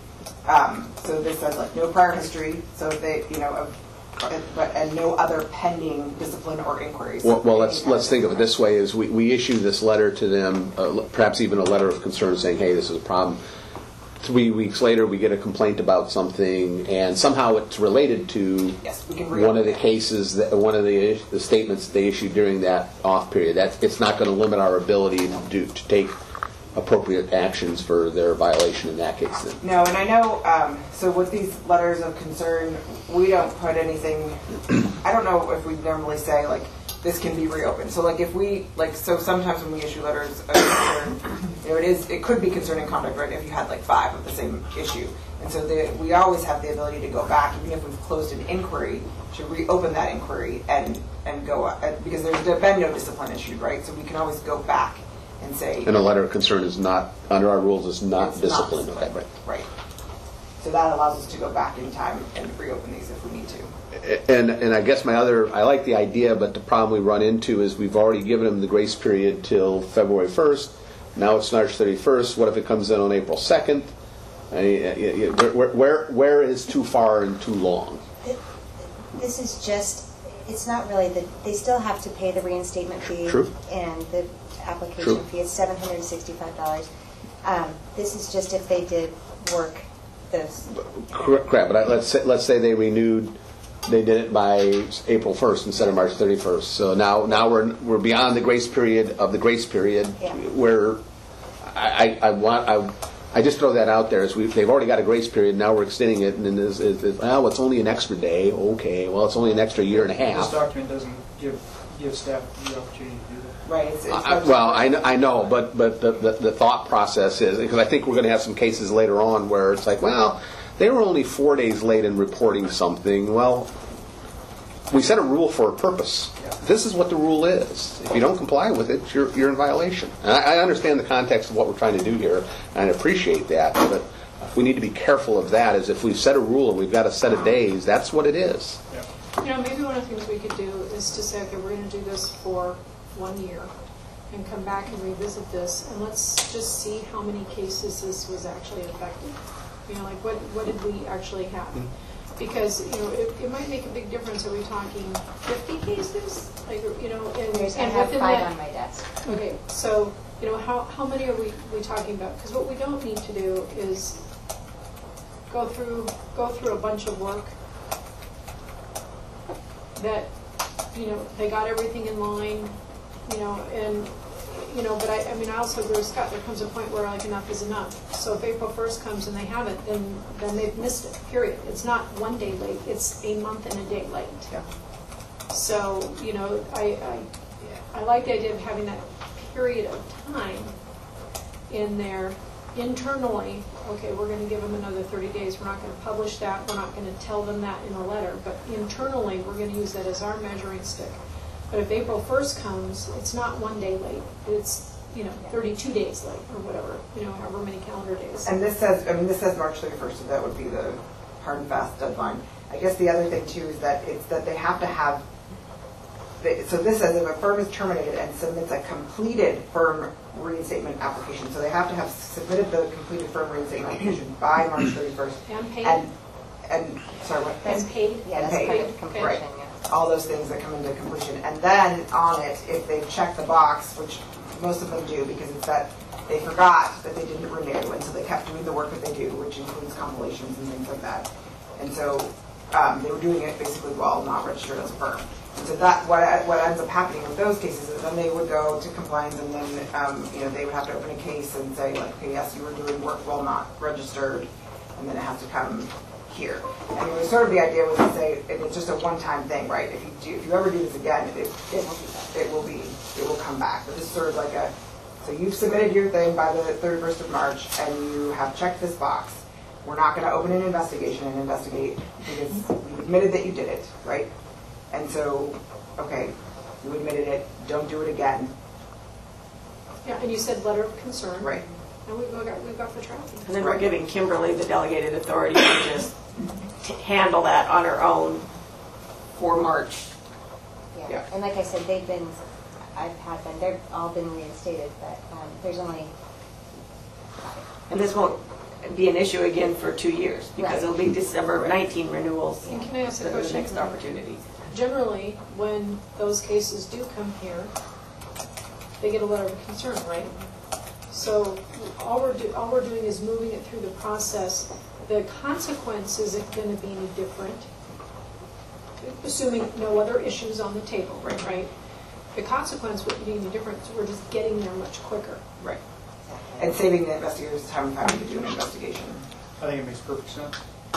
Um, so this says like no prior history, so if they, you know, of, but, and no other pending discipline or inquiries. Well, well, let's let's think of it this way: is we, we issue this letter to them, uh, perhaps even a letter of concern saying, "Hey, this is a problem." Three weeks later, we get a complaint about something, and somehow it's related to Yes, we can one of the reopen it. cases, that one of the the statements they issued during that off period. That it's not going to limit our ability to do to take appropriate actions for their violation in that case. Then. No, and I know, um, so with these letters of concern, we don't put anything, I don't know if we normally say, like, this can be reopened. So, like, if we, like, so sometimes when we issue letters of concern, you know, it is, it could be concerning conduct, right, if you had, like, five of the same issue. And so the, we always have the ability to go back, even if we've closed an inquiry, to reopen that inquiry and, and go, uh, because there's been no discipline issued, right? So we can always go back and say. And a letter of concern is not, under our rules, is not It's discipline. not Okay, discipline. right. Right. So that allows us to go back in time and reopen these if we need to. And and I guess my other, I like the idea, but the problem we run into is we've already given them the grace period till February first. Now it's March thirty-first. What if it comes in on April second? I mean, where, where, where is too far and too long? This is just, it's not really, the. they still have to pay the reinstatement fee. True. And the application True. fee is seven hundred sixty-five dollars. Um, This is just if they did work those. Correct, but I- let's say, let's say they renewed, they did it by April first instead of March thirty-first. So now, now we're, we're beyond the grace period of the grace period, Yeah. where I, I, I want, I, I just throw that out there, as we, they've already got a grace period, now we're extending it, and then it's, it's, it's, well, it's only an extra day, okay, well, it's only an extra year and a This half. document doesn't give, give staff the opportunity to do that. Right. It's, it's I- Well, I, kn- I know, but but the, the, the thought process is, because I think we're going to have some cases later on where it's like, well, they were only four days late in reporting something. Well, we set a rule for a purpose. This is what the rule is. If you don't comply with it, you're, you're in violation. And I, I understand the context of what we're trying to do here, and I appreciate that, but we need to be careful of that, is if we've set a rule and we've got a set of days, that's what it is. You know, maybe one of the things we could do is to say, okay, we're going to do this for one year. and come back and revisit this, and let's just see how many cases this was actually affecting. You know, like what, what did we actually have? Because, you know, it, it might make a big difference. Are we talking fifty cases? Like, you know, and, There's, I and have within five that, on my desk. okay, so, you know, how, how many are we, we talking about? Because what we don't need to do is go through, go through a bunch of work that, you know, they got everything in line, you know, and, you know, but I, I mean, I also agree with Scott, there comes a point where like enough is enough. So if April first comes and they haven't, then, then they've missed it, period. It's not one day late, it's a month and a day late. Yeah. So, you know, I, I, I like the idea of having that period of time in there internally. Okay, we're going to give them another thirty days. We're not going to publish that. We're not going to tell them that in a letter. But internally, we're going to use that as our measuring stick. But if April first comes, it's not one day late. It's, you know, thirty-two days late or whatever, you know, however many calendar days. And this says, I mean, this says March thirty-first, so that would be the hard and fast deadline. I guess the other thing too is that it's that they have to have, they, so this says if a firm is terminated and submits a completed firm reinstatement application, so they have to have submitted the completed firm reinstatement application by March thirty-first. And paid? And, and, sorry, what? And paid? Yeah, And that's paid. part of Okay. completion, Right. yeah. All those things that come into completion. And then on it, if they've checked the box, which most of them do because it's that they forgot that they didn't renew, and so they kept doing the work that they do, which includes compilations and things like that. And so um, they were doing it basically while not registered as a firm. And so that what what ends up happening with those cases is then they would go to compliance, and then um, you know they would have to open a case and say like, okay, yes, you were doing work while not registered, and then it has to come here. And it was sort of the idea was to say if it's just a one-time thing, right? If you do, if you ever do this again, it it, it will be it will come back. But this is sort of like a so you've submitted your thing by the thirty-first of March, and you have checked this box. We're not going to open an investigation and investigate because you admitted that you did it, right? And so, okay, you admitted it. Don't do it again. Yeah, and you said letter of concern. Right. And we've got, we've got the tracking. And then we're giving Kimberly the delegated authority to just t- handle that on her own for March. Yeah. Yeah. And like I said, they've been, I've had them, they've all been reinstated, but um, there's only, And this won't be an issue again for two years because Right. it'll be December nineteenth renewals. And can I ask a that are the question? next opportunity. Generally, when those cases do come here, they get a letter of concern, right? So all we're, do, all we're doing is moving it through the process. The consequence isn't going to be any different, assuming no other issues on the table, right? right? The consequence wouldn't be any different, so we're just getting there much quicker. Right. And saving the investigators time and having to do an investigation. I think it makes perfect sense.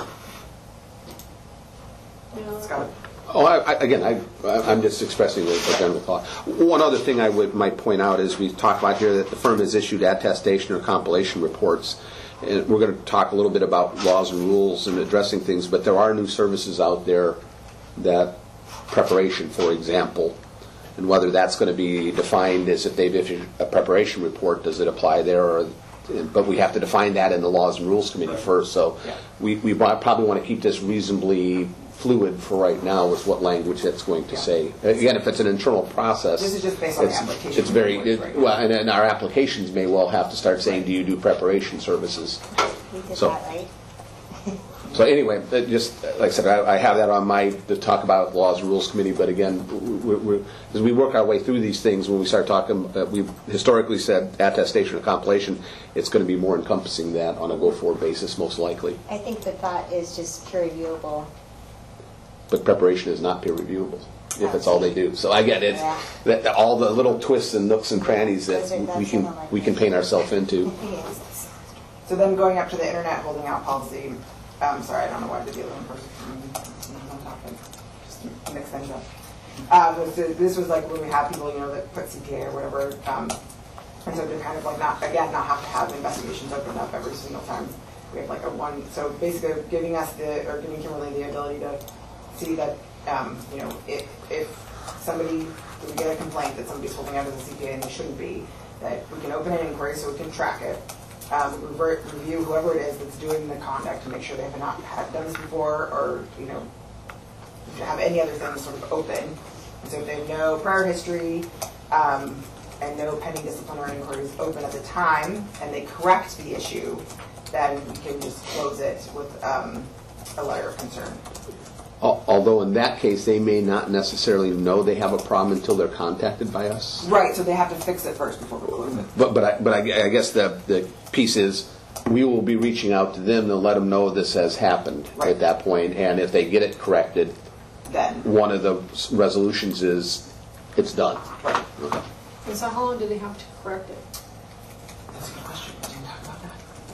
You know, Scott? Oh, I, I, again, I, I'm just expressing a, a general thought. One other thing I would might point out is we talk about here that the firm has issued attestation or compilation reports. And we're going to talk a little bit about laws and rules and addressing things, but there are new services out there that preparation, for example, and whether that's going to be defined as if they've issued a preparation report, does it apply there? Or, but we have to define that in the Laws and Rules Committee first. So Yeah. we, we probably want to keep this reasonably fluid for right now with what language that's going to Yeah. say. Again, if it's an internal process, This is just based on the it's, application it's very language it, right well, and, and our applications may well have to start saying, do you do preparation services? we did So- that, right? So anyway, that just like I said, I, I have that on my to talk about Laws and Rules Committee. But again, we, we, as we work our way through these things, when we start talking, uh, we've historically said attestation or compilation. It's going to be more encompassing that on a go-forward basis, most likely. I think the thought is just peer reviewable. But preparation is not peer reviewable if it's all they do. So I get it. Yeah. That, that all the little twists and nooks and crannies that Those are- that's we can the one I we can paint ourselves into. Yes. So then going up to the internet holding out policy, um, sorry, I don't know why I did the other one first. On topic. Just to mix things up. Um, was to, this was like when we have people, you know, that put C P A or whatever, um, and so to kind of like not, again, not have to have investigations open up every single time. We have like a one, so basically giving us the, or giving Kimberly the ability to see that, um, you know, if, if somebody, if we get a complaint that somebody's holding out as a C P A and they shouldn't be, that we can open an inquiry so we can track it. Um, revert, review whoever it is that's doing the conduct to make sure they have not had done this before, or you know, have any other things sort of open. And so if they have no prior history, um, and no pending disciplinary inquiry is open at the time, and they correct the issue, then we can just close it with um, a letter of concern. Al- Although in that case, they may not necessarily know they have a problem until they're contacted by us. Right, so they have to fix it first before we close it. But but I, but I, I guess the the piece is we will be reaching out to them to let them know this has happened Right. at that point, and if they get it corrected, Then, one of the resolutions is it's done. right. Okay. And so how long do they have to correct it? That's a good question. We didn't talk about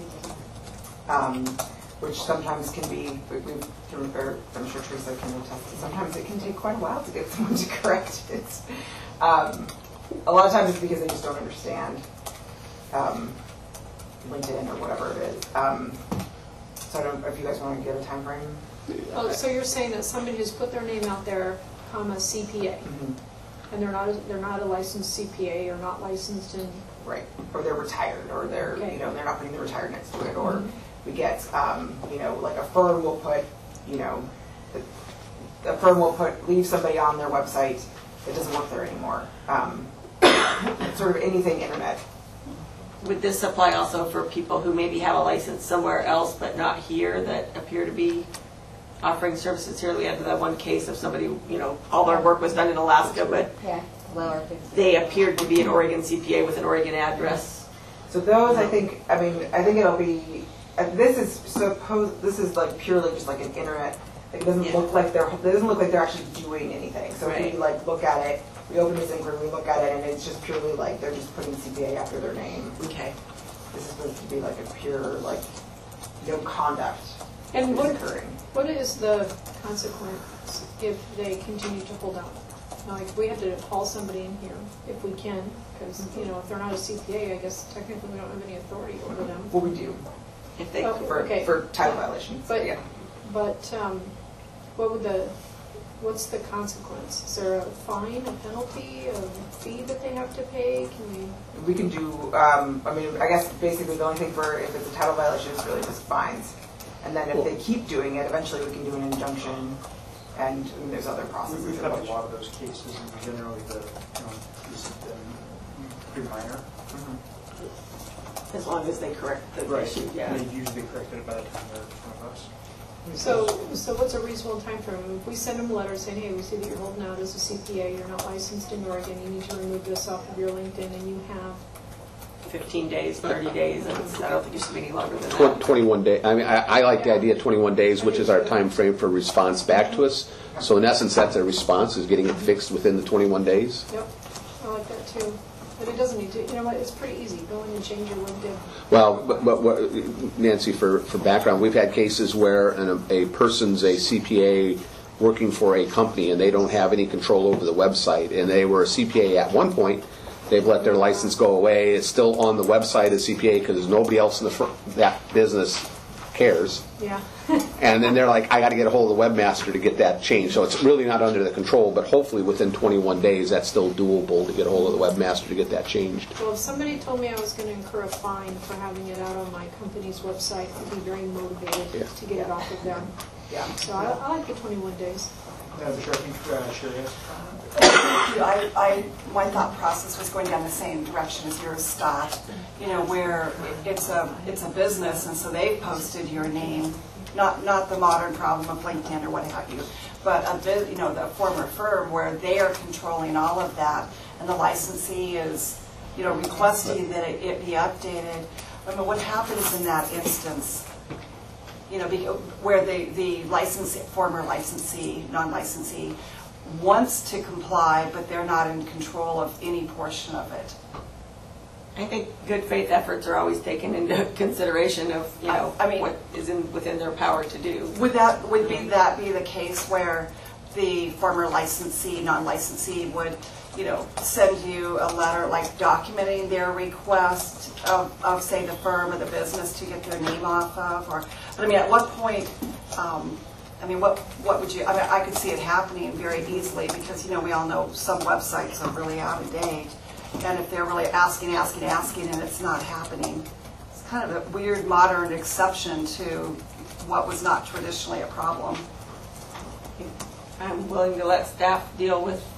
that. Um, which sometimes can be, we, we can, or I'm sure Teresa can attest, sometimes it can take quite a while to get someone to correct it. Um, a lot of times it's because they just don't understand um, LinkedIn or whatever it is. Um, so I don't know if you guys want to give a time frame. Oh, so you're saying that somebody who's put their name out there, comma, C P A, Mhm. and they're not, a- they're not a licensed C P A or not licensed in, Right, or they're retired, or they're, Okay. you know, they're not putting the retired next to it, or we get, um, you know, like a firm will put, you know, the, the firm will put, leave somebody on their website that doesn't work there anymore. Um, sort of anything internet. Would this apply also for people who maybe have a license somewhere else but not here that appear to be offering services here? We had that one case of somebody, you know, all their work was done in Alaska, but Yeah, lower. they appeared to be an Oregon C P A with an Oregon address. So those, I think, I mean, I think it'll be, uh, this is supposed, this is like purely just like an internet. Like, it doesn't Yeah. look like they're, it doesn't look like they're actually doing anything. So if Right. we like look at it, we open this inquiry, we look at it, and it's just purely like they're just putting C P A after their name. Okay. This is supposed to be like a pure, like, no conduct and is what, occurring. what is the consequence if they continue to hold out? Like, we have to haul somebody in here if we can, because, you know, if they're not a C P A, I guess technically we don't have any authority over them. Well, we do, If they, Oh, for, okay. for title violations, But, yeah. but um, what would the, what's the consequence? Is there a fine, a penalty, a fee that they have to pay? Can we? We can do, um, I mean, I guess basically the only thing for, if it's a title violation, is really just fines. And then if they keep doing it, eventually we can do an injunction, and I mean, there's other processes. We've in had a which- lot of those cases, and generally the, you know, this has been pretty minor. as long as they correct the issue, yeah. And they usually corrected it by the time they're in front of us. So, so what's a reasonable time frame? If we send them a letter saying, hey, we see that you're holding out as a C P A, you're not licensed in Oregon, you need to remove this off of your LinkedIn, and you have, fifteen days, thirty days, and it's- I don't think it should be any longer than Tw- that. twenty-one day, I mean, I, I like the idea of twenty-one days, which is our time frame for response back to us. So in essence, that's a response, is getting it fixed within the twenty-one days. yep, I like that too. But it doesn't need to, you know what, it's pretty easy, go in and change your LinkedIn. Well, but, but what- Nancy, for, for background, we've had cases where an, a person's a C P A working for a company and they don't have any control over the website, and they were a C P A at one point. They've let their license go away. It's still on the website as C P A because nobody else in the fr- that business cares. Yeah. And then they're like, I got to get a hold of the webmaster to get that changed. So it's really not under the control, but hopefully within twenty-one days, that's still doable to get a hold of the webmaster to get that changed. Well, if somebody told me I was going to incur a fine for having it out on my company's website, I'd be very motivated Yeah. to get it off of there. Yeah. So I, I like the twenty-one days. Madam Chair, I think, uh, Sherry has I, I, my thought process was going down the same direction as yours, Scott. You know, where it's a, it's a business, and so they've posted your name, not, not the modern problem of LinkedIn or what have you, but a bit, you know, the former firm where they are controlling all of that, and the licensee is, you know, requesting that it, it be updated. I mean, what happens in that instance? You know, be- where the, the licensee, former licensee, non-licensee, wants to comply, but they're not in control of any portion of it. I think good faith efforts are always taken into consideration of, you know, I- I mean- what is in, within their power to do. Would that, would be, that be the case where the former licensee, non-licensee would, you know, send you a letter like documenting their request of, of say, the firm or the business to get their name off of? Or, but I mean, at what point, um, I mean, what what would you, I mean, I could see it happening very easily because, you know, we all know some websites are really out of date. And if they're really asking, asking, asking, and it's not happening, it's kind of a weird modern exception to what was not traditionally a problem. I'm willing to let staff deal with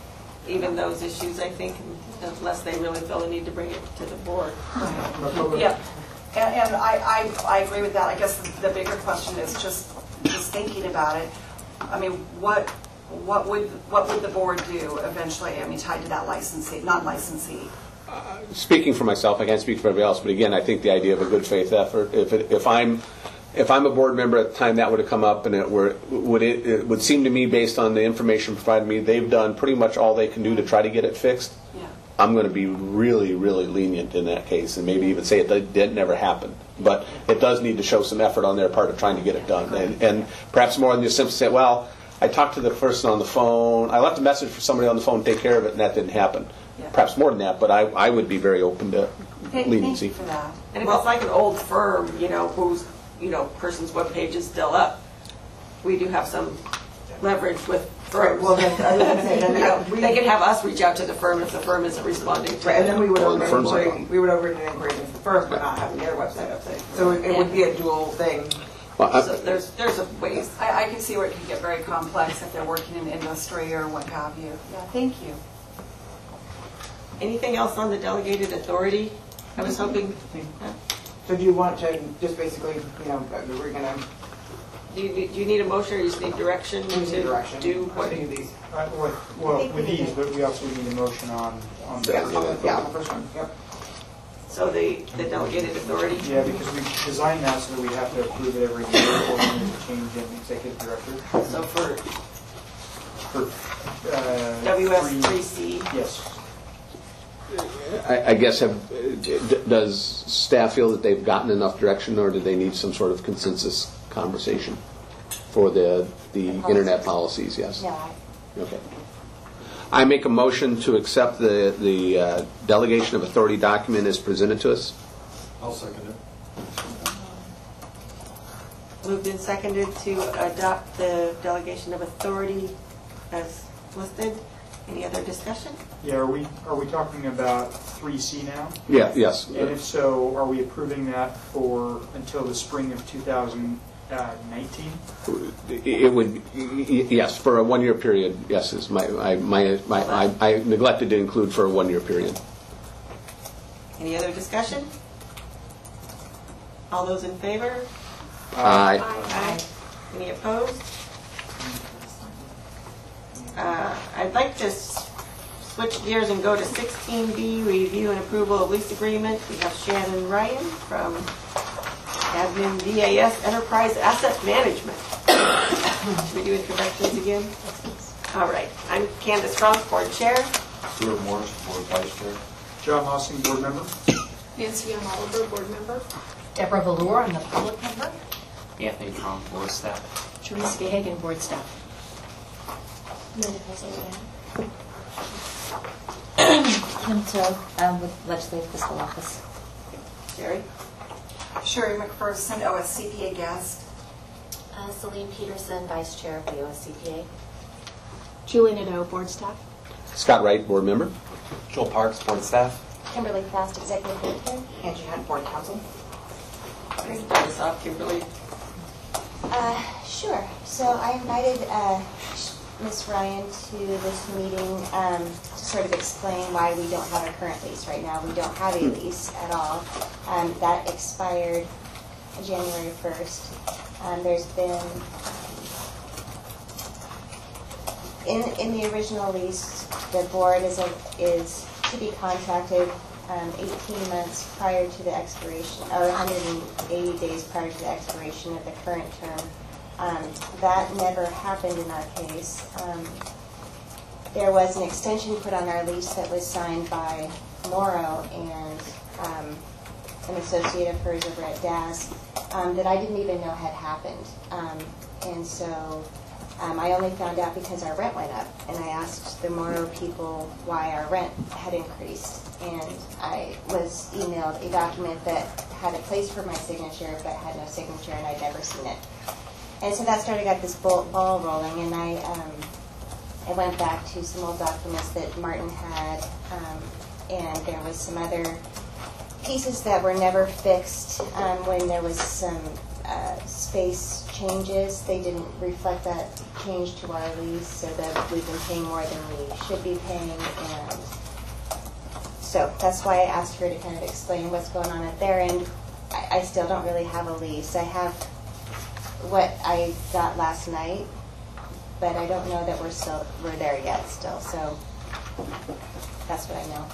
even those issues, I think, unless they really feel the need to bring it to the board. Yeah, and, and I, I, I agree with that. I guess the, the bigger question is just, just thinking about it. I mean, what, what would, what would the board do eventually, I mean, tied to that licensee, non-licensee? Speaking for myself, I can't speak for everybody else, but again, I think the idea of a good faith effort, if, it, if I'm if I'm a board member at the time that would have come up, and it were would it, it would seem to me, based on the information provided me, they've done pretty much all they can do to try to get it fixed. Yeah. I'm going to be really, really lenient in that case, and maybe even say it did, did never happen. But it does need to show some effort on their part of trying to get it done, and, and perhaps more than just simply say, well, I talked to the person on the phone, I left a message for somebody on the phone to take care of it, and that didn't happen. Yeah. Perhaps more than that, but I, I would be very open to Thank, leniency. thank you for that. And if it's like an old firm, you know, whose, you know, person's webpage is still up, we do have some leverage with firms. Well, then, I was gonna say, then, You know, uh, we- they can have us reach out to the firm if the firm isn't responding to Right, and then we would Well, the over firms are inquiry, gone. we would over inquiry against the firm for not having their website updated. So it it would be a dual thing. Well, I- So there's, there's a ways. I, I can see where it can get very complex if they're working in industry or what have you. Yeah, thank you. Anything else on the delegated authority? I was hoping, huh? So do you want to just basically, you know, that we're gonna do you, do you need a motion or you just need direction do the to direction? do I what? think these. Uh, with- Well, with these, but we also need a motion on, on the. Yeah, on the- yeah, on the first one, yep. So the, the delegated authority? Yeah, because we designed that so that we have to approve it every year or when there's a change in executive director. So for For, uh, W S three- three C? Yes. I, I guess, have, d- does staff feel that they've gotten enough direction, or do they need some sort of consensus conversation for the, the internet policies? Yes. No, I- Okay. I make a motion to accept the, the uh, delegation of authority document as presented to us. I'll second it. Moved and seconded to adopt the delegation of authority as listed. Any other discussion? Yeah, are we, are we talking about three C now? Yeah, yes. And if so, are we approving that for, until the spring of two thousand nineteen? It would, yes, for a one-year period, yes, is my, I, my, my, I I neglected to include for a one-year period. Any other discussion? All those in favor? Aye. Aye. Any opposed? Uh, I'd like to s- switch gears and go to sixteen B, review and approval of lease agreement. We have Shannon Ryan from Admin V A S Enterprise Asset Management. Should we do introductions again? All right. I'm Candace Strong, board chair. Stuart Morris, board vice chair. John Lossing, board member. Nancy Ann Oliver, board member. Deborah Velour, I'm the public member. Anthony Trump, board staff. Teresa Hagan, board staff. Linda Pez, Kim Till, um, with Legislative Fiscal Office. Jerry? Sherry McPherson, O S C P A guest. Uh, Celine Peterson, Vice Chair of the O S C P A. Julie Nadeau, board staff. Scott Wright, board member. Joel Parks, board staff. Kimberly Fast, Executive Director. Angie Hunt, board counsel. Start us off, Kimberly. Uh, sure. So I invited uh, Miz Ryan to this meeting um, to sort of explain why we don't have a current lease right now. We don't have a lease at all. Um, that expired January first. Um, there's been, in in the original lease, the board is, a, is to be contacted um, eighteen months prior to the expiration, or one hundred eighty days prior to the expiration of the current term. Um, that never happened in our case. Um, there was an extension put on our lease that was signed by Morrow and um, an associate of hers over at D A S um, that I didn't even know had happened. Um, and so um, I only found out because our rent went up, and I asked the Morrow people why our rent had increased. And I was emailed a document that had a place for my signature but had no signature, and I'd never seen it. And so that started got this ball, ball rolling, and I um, I went back to some old documents that Martin had, um, and there was some other pieces that were never fixed um, when there was some uh, space changes. They didn't reflect that change to our lease so that we've been paying more than we should be paying, and so that's why I asked her to kind of explain what's going on at their end. I, I still don't really have a lease. I have what I got last night, but I don't know that we're still, we're there yet still, so that's what I know.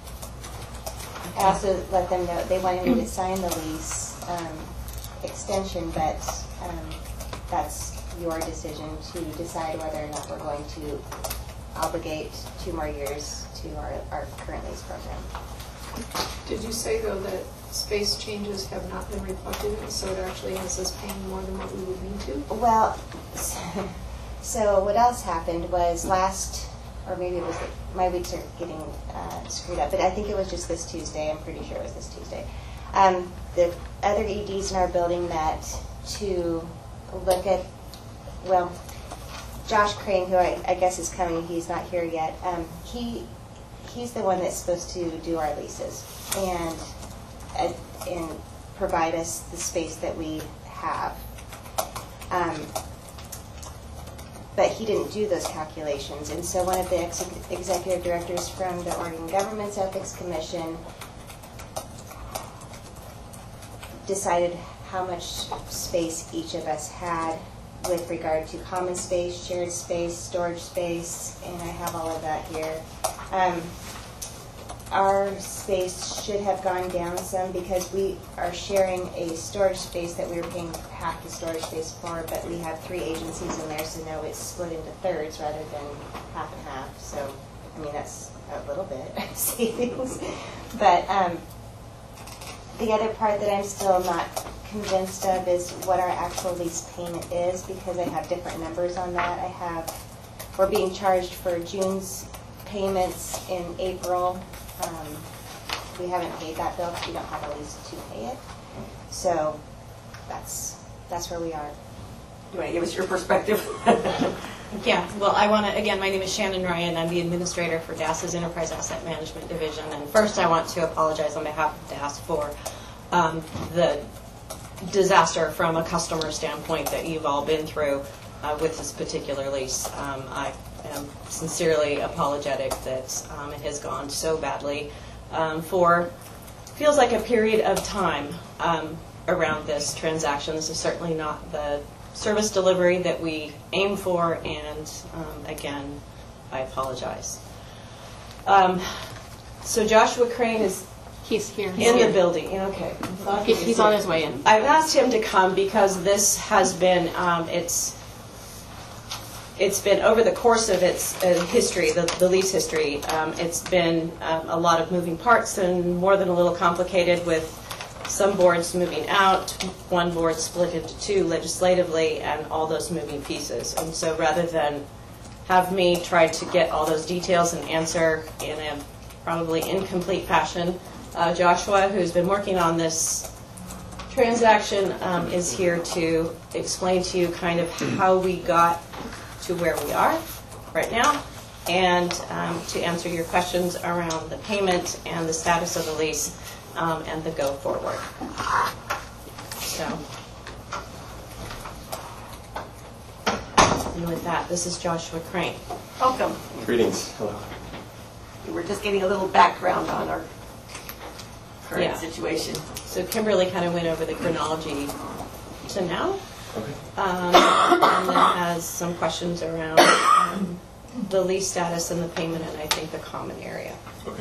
I also let them know, they wanted me to sign the lease um, extension, but um, that's your decision to decide whether or not we're going to obligate two more years to our, our current lease program. Did you say, though, that space changes have not been reflected in, so it actually has us paying more than what we would need to? Well, so what else happened was last, or maybe it was, my weeks are getting uh, screwed up, but I think it was just this Tuesday. I'm pretty sure it was this Tuesday. Um, the other E Ds in our building met to look at, well, Josh Crane, who I, I guess is coming, he's not here yet. Um, he he's the one that's supposed to do our leases and uh, and provide us the space that we have. Um, but he didn't do those calculations, and so one of the ex executive directors from the Oregon Government's Ethics Commission decided how much space each of us had with regard to common space, shared space, storage space, and I have all of that here. Um, our space should have gone down some because we are sharing a storage space that we were paying half the storage space for, but we have three agencies in there, so now it's split into thirds rather than half and half. So, I mean, that's a little bit of savings. But um, the other part that I'm still not convinced of is what our actual lease payment is, because I have different numbers on that. I have, we're being charged for June's payments in April. Um, we haven't paid that bill because we don't have a lease to pay it. So that's that's where we are. You want to give us your perspective? Yeah, well, I want to, again, my name is Shannon Ryan. I'm the administrator for D A S's Enterprise Asset Management Division. And first I want to apologize on behalf of D A S for um, the disaster from a customer standpoint that you've all been through uh, with this particular lease. Um, I am sincerely apologetic that um, it has gone so badly um, for, feels like a period of time um, around this transaction. This is certainly not the service delivery that we aim for, and um, again, I apologize. Um, so Joshua Crane is He's here. in the building. Okay. He- He's on his way in. I've asked him to come because this has been, um, it's it's been over the course of its uh, history, the, the lease history, um, it's been um, a lot of moving parts and more than a little complicated, with some boards moving out, one board split into two legislatively, and all those moving pieces. And so rather than have me try to get all those details and answer in a probably incomplete fashion, uh, Joshua, who's been working on this transaction, um, is here to explain to you kind of how we got to where we are right now, and um, to answer your questions around the payment and the status of the lease um, and the go forward. So, and with that, this is Joshua Crane. Welcome. Greetings. Hello. We're just getting a little background on our current Yeah. situation. So Kimberly kind of went over the chronology to now. Okay. Um, and then has some questions around um, the lease status and the payment, and I think the common area. Okay.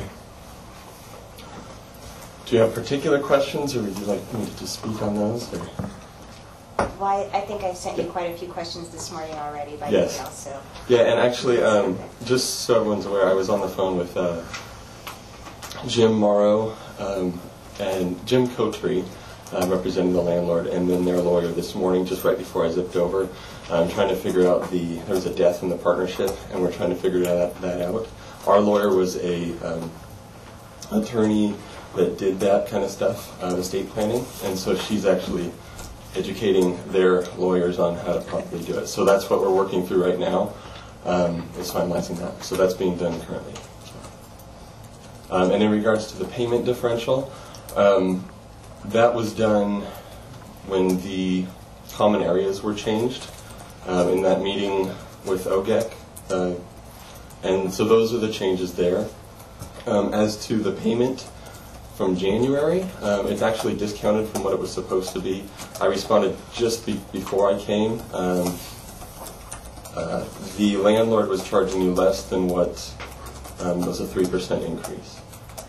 Do you have particular questions, or would you like me to just speak on those? Or? Well, I, I think I sent you quite a few questions this morning already by Yes. email, so. Yeah, and actually, um, just so everyone's aware, I was on the phone with uh, Jim Morrow um, and Jim Cotree, uh, representing the landlord, and then their lawyer this morning, just right before I zipped over. I'm trying to figure out the, there was a death in the partnership, and we're trying to figure that, that out. Our lawyer was a um, attorney that did that kind of stuff, uh, estate planning, and so she's actually educating their lawyers on how to properly do it. So that's what we're working through right now, um, is finalizing that. So that's being done currently. Um, and in regards to the payment differential, um, that was done when the common areas were changed. um, in that meeting with O G E C. Uh, and so those are the changes there. Um, as to the payment from January, um, it's actually discounted from what it was supposed to be. I responded just be before I came. Um, uh, the landlord was charging you less than what um, was a three percent increase.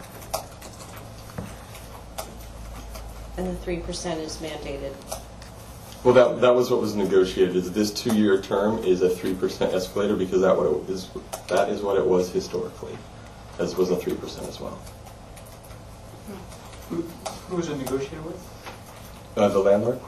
And the three percent is mandated. Well, that that was what was negotiated. Is this two-year term is a three percent escalator because that what it is that is what it was historically, as was a three percent as well. Who, who was it negotiated with? Uh, the landlord.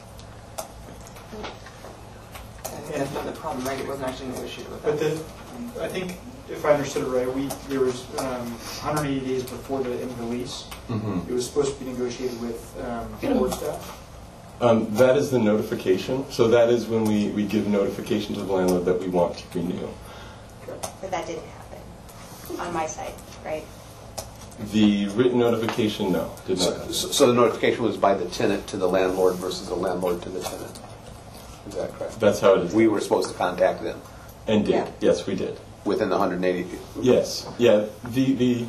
And that's the problem, right? It wasn't actually negotiated with But us. then, I think, if I understood it right, we, there was um, one hundred eighty days before the end of the lease. Mm-hmm. It was supposed to be negotiated with um, board staff. Um, that is the notification. So that is when we, we give notification to the landlord that we want to renew. But that didn't happen on my side, right? The written notification, no, did not So, happen. so so the notification was by the tenant to the landlord versus the landlord to the tenant. Is that correct? That's how it is. We were supposed to contact them And did. Yeah. Yes, we did. within the one hundred eighty. Yes. Yeah. The the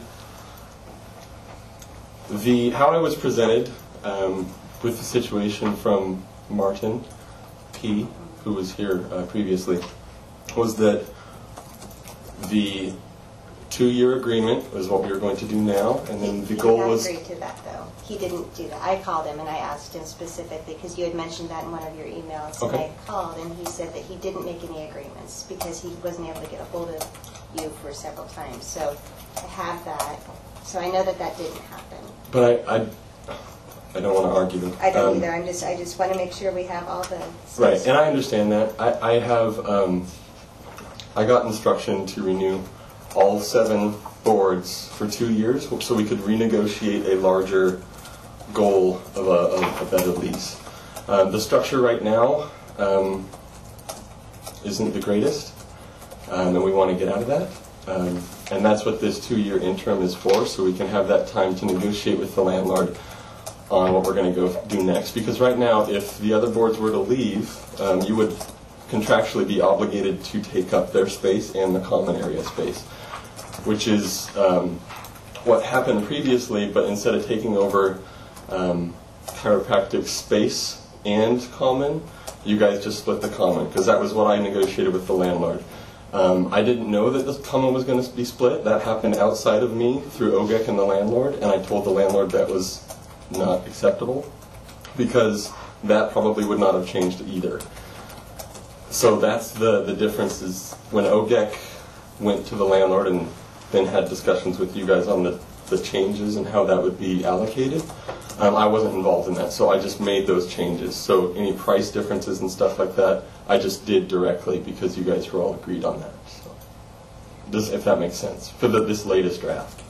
the how I was presented um, with the situation from Martin P, who was here uh, previously, was that the two-year agreement was what we were going to do now, and then the He goal did not was. agree to that, though. He didn't do that. I called him and I asked him specifically, because you had mentioned that in one of your emails. Okay. And I called and he said that he didn't make any agreements because he wasn't able to get a hold of you for several times. So I have that. So I know that that didn't happen. But I, I, I don't want to argue. I don't Um, either. I'm just, I just want to make sure we have all the. Right, and I understand that. I, I have, um, I got instruction to renew all seven boards for two years so we could renegotiate a larger goal of a, of a better lease. Um, the structure right now um, isn't the greatest, um, and we want to get out of that. Um, and that's what this two-year interim is for, so we can have that time to negotiate with the landlord on what we're going to go do next. Because right now, if the other boards were to leave, um, you would contractually be obligated to take up their space and the common area space, which is um, what happened previously, but instead of taking over um, chiropractic space and common, you guys just split the common, because that was what I negotiated with the landlord. Um, I didn't know that the common was going to be split. That happened outside of me through O G E C and the landlord, and I told the landlord that was not acceptable, because that probably would not have changed either. So that's the, the difference, is when O G E C went to the landlord and then had discussions with you guys on the, the changes and how that would be allocated. Um, I wasn't involved in that, so I just made those changes. So any price differences and stuff like that, I just did directly because you guys were all agreed on that. So, this, if that makes sense, for the, this latest draft.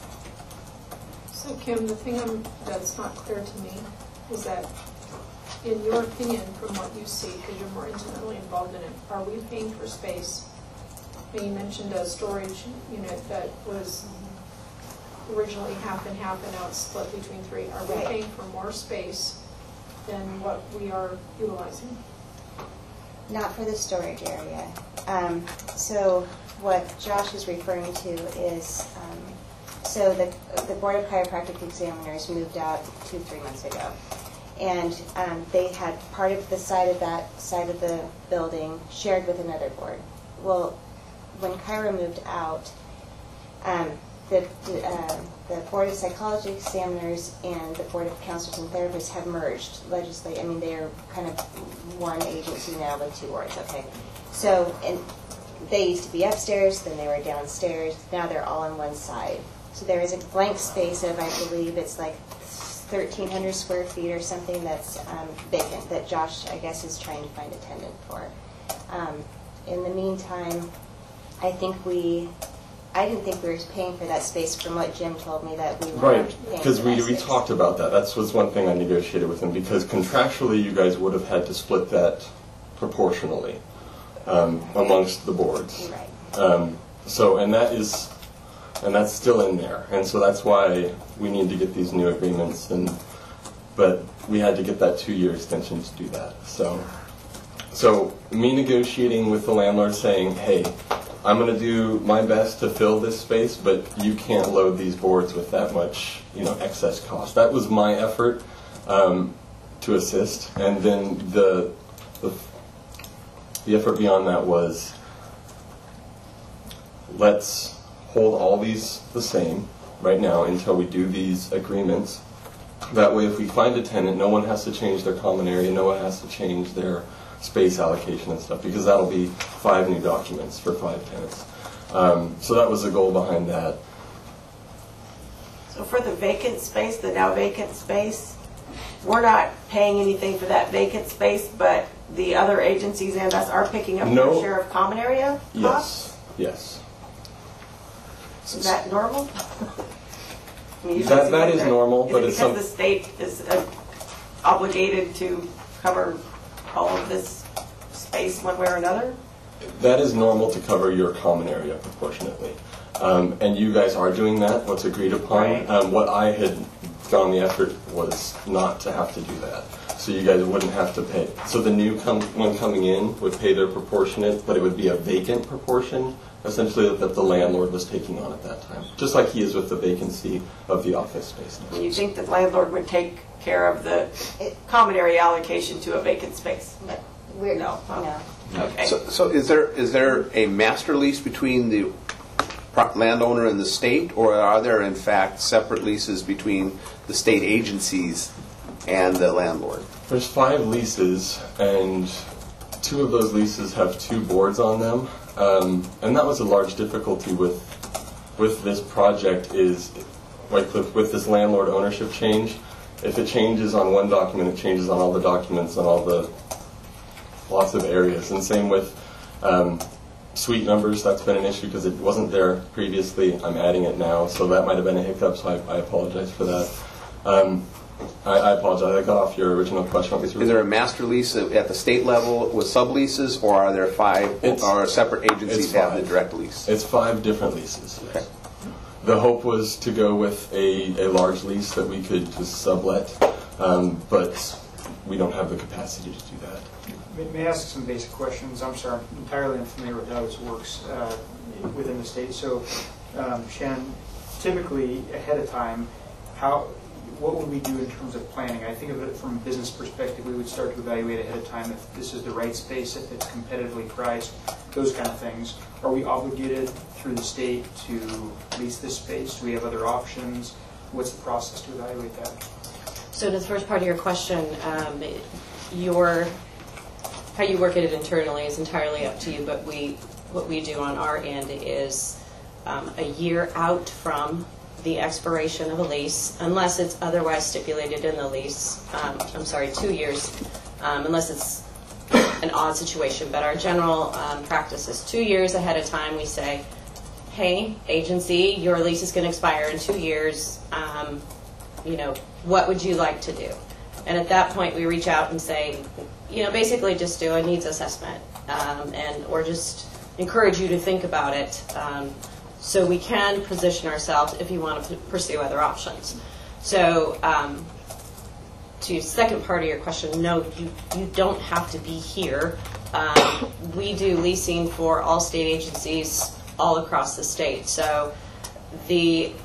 So Kim, the thing I'm, that's not clear to me is that, in your opinion, from what you see, because you're more intimately involved in it, are we paying for space? And you mentioned a storage unit that was originally half and half, and now it's split between three. Are we Right. paying for more space than what we are utilizing? Not for the storage area. Um, so what Josh is referring to is, um, so the, the Board of Chiropractic Examiners moved out two, three months ago. And um, they had part of the side of that side of the building shared with another board. Well, when Chiro moved out, um, the, the, uh, the Board of Psychology Examiners and the Board of Counselors and Therapists have merged legislate. I mean, they're kind of one agency now with two boards, okay? So, and they used to be upstairs, then they were downstairs, now they're all on one side. So there is a blank space of, I believe, it's like thirteen hundred square feet or something that's um, vacant, that Josh, I guess, is trying to find a tenant for. Um, in the meantime, I think we, I didn't think we were paying for that space from what Jim told me that we were Right, paying because for we, that we space. talked about that. That was one thing I negotiated with him, because contractually you guys would have had to split that proportionally um, amongst the boards. Right. Um, so, and that is, and that's still in there. And so that's why we need to get these new agreements. And but we had to get that two-year extension to do that. So so me negotiating with the landlord saying, hey, I'm going to do my best to fill this space, but you can't load these boards with that much, you know, excess cost. That was my effort um, to assist, and then the, the the effort beyond that was, let's hold all these the same right now until we do these agreements. That way, if we find a tenant, no one has to change their common area, no one has to change their space allocation and stuff, because that'll be five new documents for five tenants. Um, so that was the goal behind that. So for the vacant space, the now vacant space, we're not paying anything for that vacant space, but the other agencies and us are picking up No. their share of common area costs? Yes, yes. Is that normal? I mean, you That- see that like is the- normal, but is it it's some- because the state is uh, obligated to cover all of this space one way or another? That is normal to cover your common area proportionately. Um, and you guys are doing that, what's agreed upon. Right. Um, what I had gone the effort was not to have to do that. So you guys wouldn't have to pay. So the new com one coming in would pay their proportionate, but it would be a vacant proportion, essentially, that the landlord was taking on at that time. Just like he is with the vacancy of the office space now. And you think the landlord would take care of the common area allocation to a vacant space? We're, No. no. Okay. So, so is there is there a master lease between the pro- landowner and the state, or are there in fact separate leases between the state agencies and the landlord? There's five leases, and two of those leases have two boards on them, um, and that was a large difficulty with with this project. Is like with, with this landlord ownership change, if it changes on one document, it changes on all the documents on all the lots of areas. And same with um, suite numbers. That's been an issue because it wasn't there previously. I'm adding it now, so that might have been a hiccup. So I, I apologize for that. Um, I, I apologize. I got off your original question. Is there a master lease at the state level with subleases, or are there five, It's- or separate agencies it's have the five. direct lease? It's five different leases. Yes. Okay. The hope was to go with a, a large lease that we could just sublet, um, but we don't have the capacity to do that. May- May I ask some basic questions? I'm sorry, I'm entirely unfamiliar with how this works uh, within the state. So, um, Shannon, typically ahead of time, how, what would we do in terms of planning? I think of it from a business perspective. We would start to evaluate ahead of time if this is the right space, if it's competitively priced, those kind of things. Are we obligated through the state to lease this space? Do we have other options? What's the process to evaluate that? So to the first part of your question, um, your, how you work at it internally is entirely up to you, but we, what we do on our end is um, a year out from the expiration of a lease, unless it's otherwise stipulated in the lease, um, I'm sorry, two years, um, unless it's an odd situation. But our general um, practice is two years ahead of time. We say, hey, agency, your lease is going to expire in two years. Um, you know, what would you like to do? And at that point, we reach out and say, you know, basically just do a needs assessment, um, and or just encourage you to think about it, um, so we can position ourselves if you want to p- pursue other options. So, um, to second part of your question, no, you you don't have to be here. Um, we do leasing for all state agencies all across the state. So, the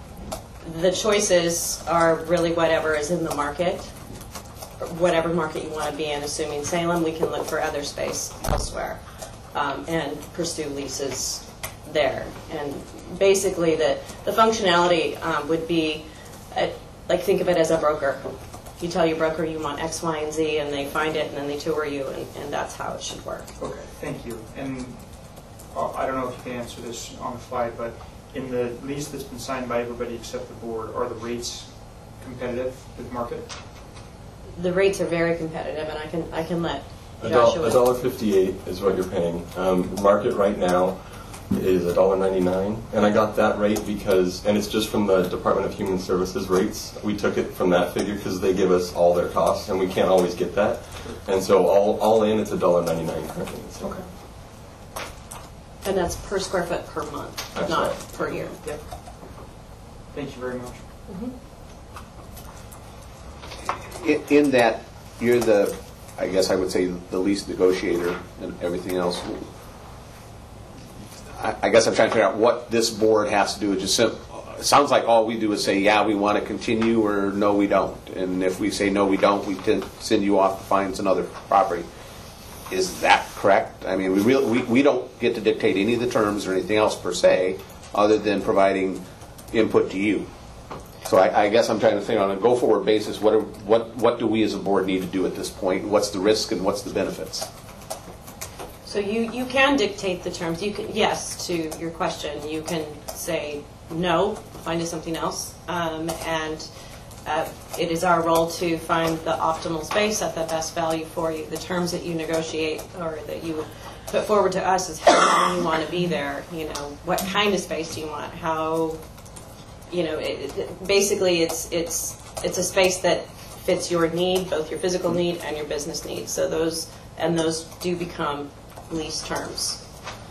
the choices are really whatever is in the market, whatever market you want to be in. Assuming Salem, we can look for other space elsewhere, um, and pursue leases there. And basically, the the functionality um, would be, uh, like, think of it as a broker. You tell your broker you want X, Y, and Z, and they find it, and then they tour you, and, and that's how it should work. Okay, thank you. And uh, I don't know if you can answer this on the fly, but in the lease that's been signed by everybody except the board, are the rates competitive with market? The rates are very competitive, and I can I can let A dol- Joshua. a dollar fifty-eight is what you're paying. Um, market right now is a dollar ninety-nine, and I got that rate because, and it's just from the Department of Human Services rates. We took it from that figure because they give us all their costs, and we can't always get that. And so all all in, it's a dollar ninety-nine currently. So. Okay. And that's per square foot per month, That's not right. per year. Yep. Thank you very much. Mm-hmm. In, in that, you're the, I guess I would say the lease negotiator and everything else. I, I guess I'm trying to figure out what this board has to do. It just sim- it sounds like all we do is say, yeah, we want to continue, or no, we don't. And if we say no, we don't, we tend to send you off to find some other property. Is that correct? I mean, we, really, we we don't get to dictate any of the terms or anything else per se, other than providing input to you. So I, I guess I'm trying to think on a go-forward basis, what, are, what what do we as a board need to do at this point? What's the risk and what's the benefits? So you, you can dictate the terms. You can, yes, to your question, you can say no, find us something else, um, and uh, it is our role to find the optimal space at the best value for you. The terms that you negotiate or that you put forward to us is how long you want to be there. You know, what kind of space do you want? How, you know, it, it, basically it's it's it's a space that fits your need, both your physical need and your business need. So those and those do become lease terms.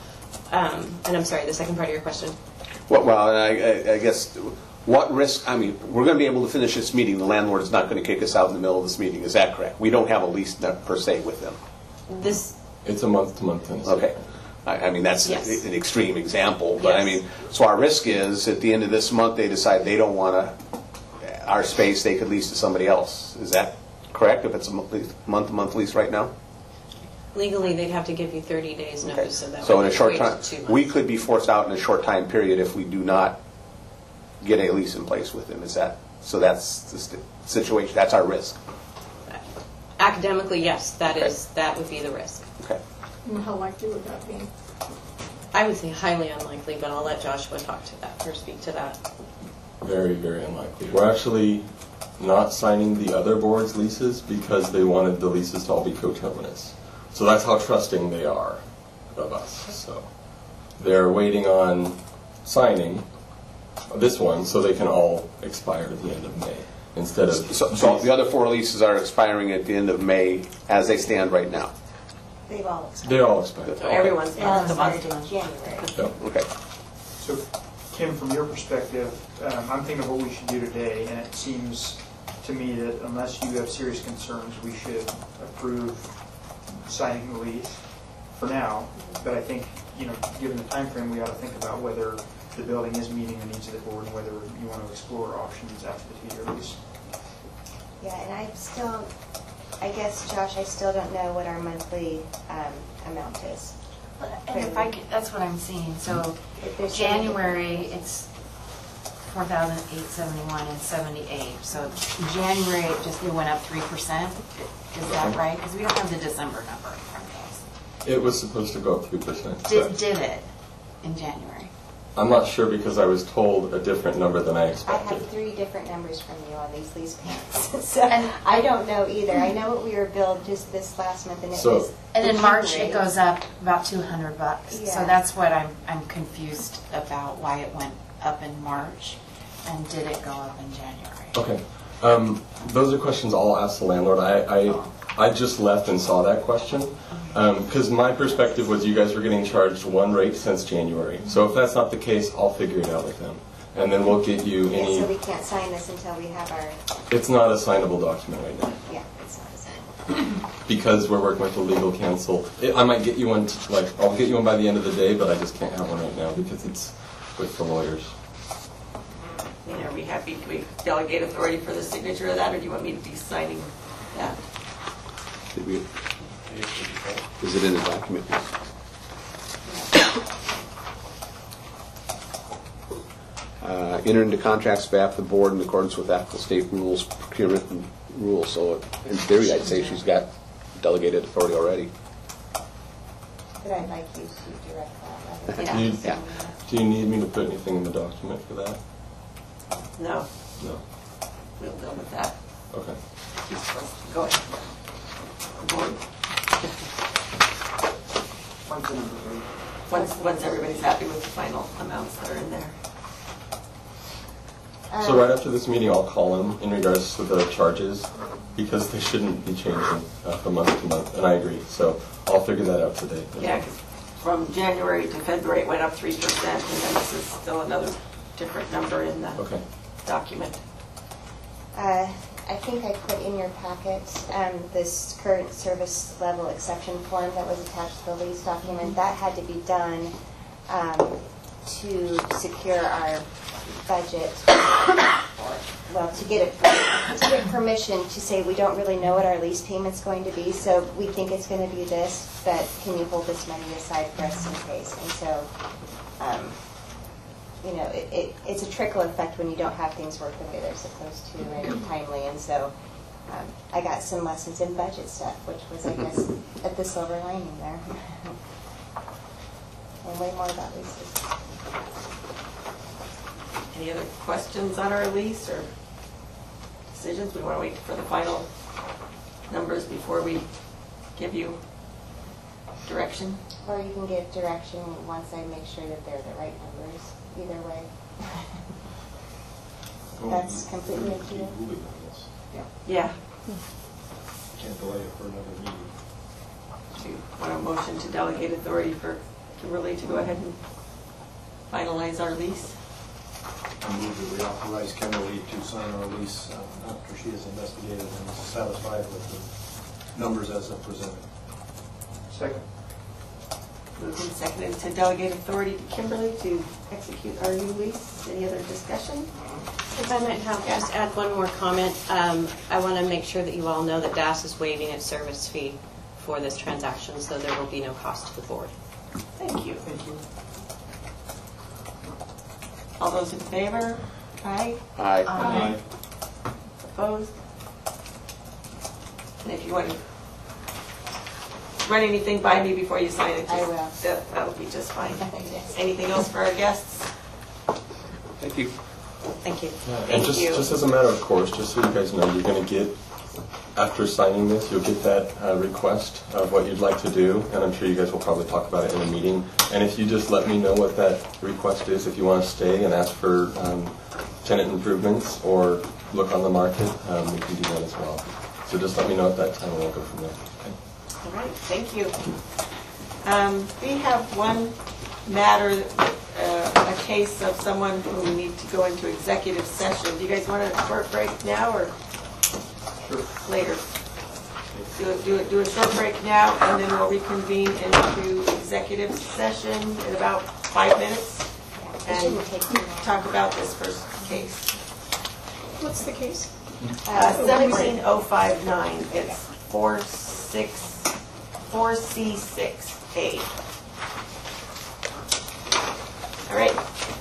Um, and I'm sorry, the second part of your question. Well, well I, I, I guess what risk? I mean, we're going to be able to finish this meeting. The landlord is not going to kick us out in the middle of this meeting. Is that correct? We don't have a lease per se with them. This. It's a month-to-month thing. Okay. I, I mean, that's Yes. an extreme example, but I Yes. mean, so our risk is at the end of this month they decide they don't want to our space. They could lease to somebody else. Is that correct? If it's a month-to-month lease right now. Legally, they'd have to give you thirty days Okay. notice, so that So would in a short equate time, to two we months. could be forced out in a short time period if we do not get a lease in place with them. Is that so? That's the st- situation. That's our risk. Academically, yes, that Okay. is that would be the risk. Okay. And how likely would that be? I would say highly unlikely, but I'll let Joshua talk to that or speak to that. Very, very unlikely. We're actually not signing the other board's leases because they wanted the leases to all be coterminous. So that's how trusting they are of us. So they're waiting on signing this one so they can all expire at the end of May instead of... So, so the other four leases are expiring at the end of May as they stand right now. They've all expired. They're all expired. So everyone's They all month to month. started in January. Yep. Okay. So, Kim, from your perspective, um, I'm thinking of what we should do today, and it seems to me that unless you have serious concerns, we should approve signing the lease for now. But I think, you know, given the time frame, we ought to think about whether the building is meeting the needs of the board and whether you want to explore options after the two-year lease. Yeah, and I still, I guess, Josh, I still don't know what our monthly um, amount is. And if I could, that's what I'm seeing. So If there's January, it's four thousand eight seventy-one and seventy-eight. So January, it just, it went up three percent. Is that right? Because we don't have the December number in front of us. It was supposed to go up three percent. Did, did it in January? I'm not sure because I was told a different number than I I expected. have three different numbers from you on these lease payments, so I don't know either. I know what we were billed just this last month, and it So- was. And the in March, cheap it rate. goes up about two hundred bucks. So Yeah. that's what I'm, I'm confused about, why it went up in March, and did it go up in January? Okay. Um, those are questions I'll ask the landlord. I, I, I just left and saw that question because my perspective was you guys were getting charged one rate since January. So if that's not the case, I'll figure it out with them. And then we'll get you Yeah, so we any... can't sign this until we have our, It's not a signable document right now yeah, it's not signed. because we're working with the legal counsel. It, I might get you one, t- like, I'll get you one by the end of the day, but I just can't have one right now because it's with the lawyers. You know, are we happy, do we delegate authority for the signature of that, or do you want me to be signing that? Did we, is it in the document? Uh, enter into contracts behalf of the board in accordance with applicable state rules, procurement and rules. So in theory, I'd say she's got delegated authority already. But I'd like you to direct that. rather Do than you, signing that. do you need me to put anything in the document for that? No, No. we'll deal with that. Okay. Go ahead. Board. Once the number's ready. Once, once everybody's happy with the final amounts that are in there. So right after this meeting, I'll call them in regards to the charges because they shouldn't be changing uh, from month to month, and I agree. So I'll figure that out today. Yeah, because from January to February, it went up three percent, and then this is still another different number in the Okay. document. Uh, I think I put in your packet um, this current service level exception form that was attached to the lease document. That had to be done um, to secure our budget, well, to get, a, to get permission to say we don't really know what our lease payment's going to be, so we think it's going to be this, but can you hold this money aside for us in case? And so, um, you know, it, it, it's a trickle effect when you don't have things work the way they're supposed to and timely, and so um, I got some lessons in budget stuff, which was, I guess, at the silver lining there. And way more about leases. Any other questions on our lease or decisions? We want to wait for the final numbers before we give you direction? Or you can give direction once I make sure that they're the right numbers. Either way. That's completely up to you. Yeah. Yeah. Can't delay it for another meeting. Do you want a motion to delegate authority for Kimberly to go ahead and finalize our lease? I move that we authorize Kimberly to sign our lease uh, after she has investigated and is satisfied with the numbers as they're presented. Second. Moved and seconded to delegate authority to Kimberly to execute our new lease. Any other discussion? If I might have, just add one more comment. Um, I want to make sure that you all know that D A S is waiving its service fee for this transaction, so there will be no cost to the board. Thank you. Thank you. All those in favor? Aye? Aye. Aye. Opposed? And if you want to run anything by me before you sign it, just, I will. That, that'll be just fine. Anything else for our guests? Thank you. Thank you. And Thank just, you. just as a matter of course, just so you guys know, you're going to get, after signing this, you'll get that uh, request of what you'd like to do, and I'm sure you guys will probably talk about it in a meeting. And if you just let me know what that request is, if you want to stay and ask for um, tenant improvements or look on the market, um, we can do that as well. So just let me know at that time, and we'll go from there. Okay. All right, thank you. Um, we have one matter, uh, a case of someone who we need to go into executive session. Do you guys want a short break now or Sure. later? Do a, do, a, do a short break now, and then we'll reconvene into executive session in about five minutes and talk about this first case. What's the case? Uh, seventeen oh five nine. It's four six four C six A. All right.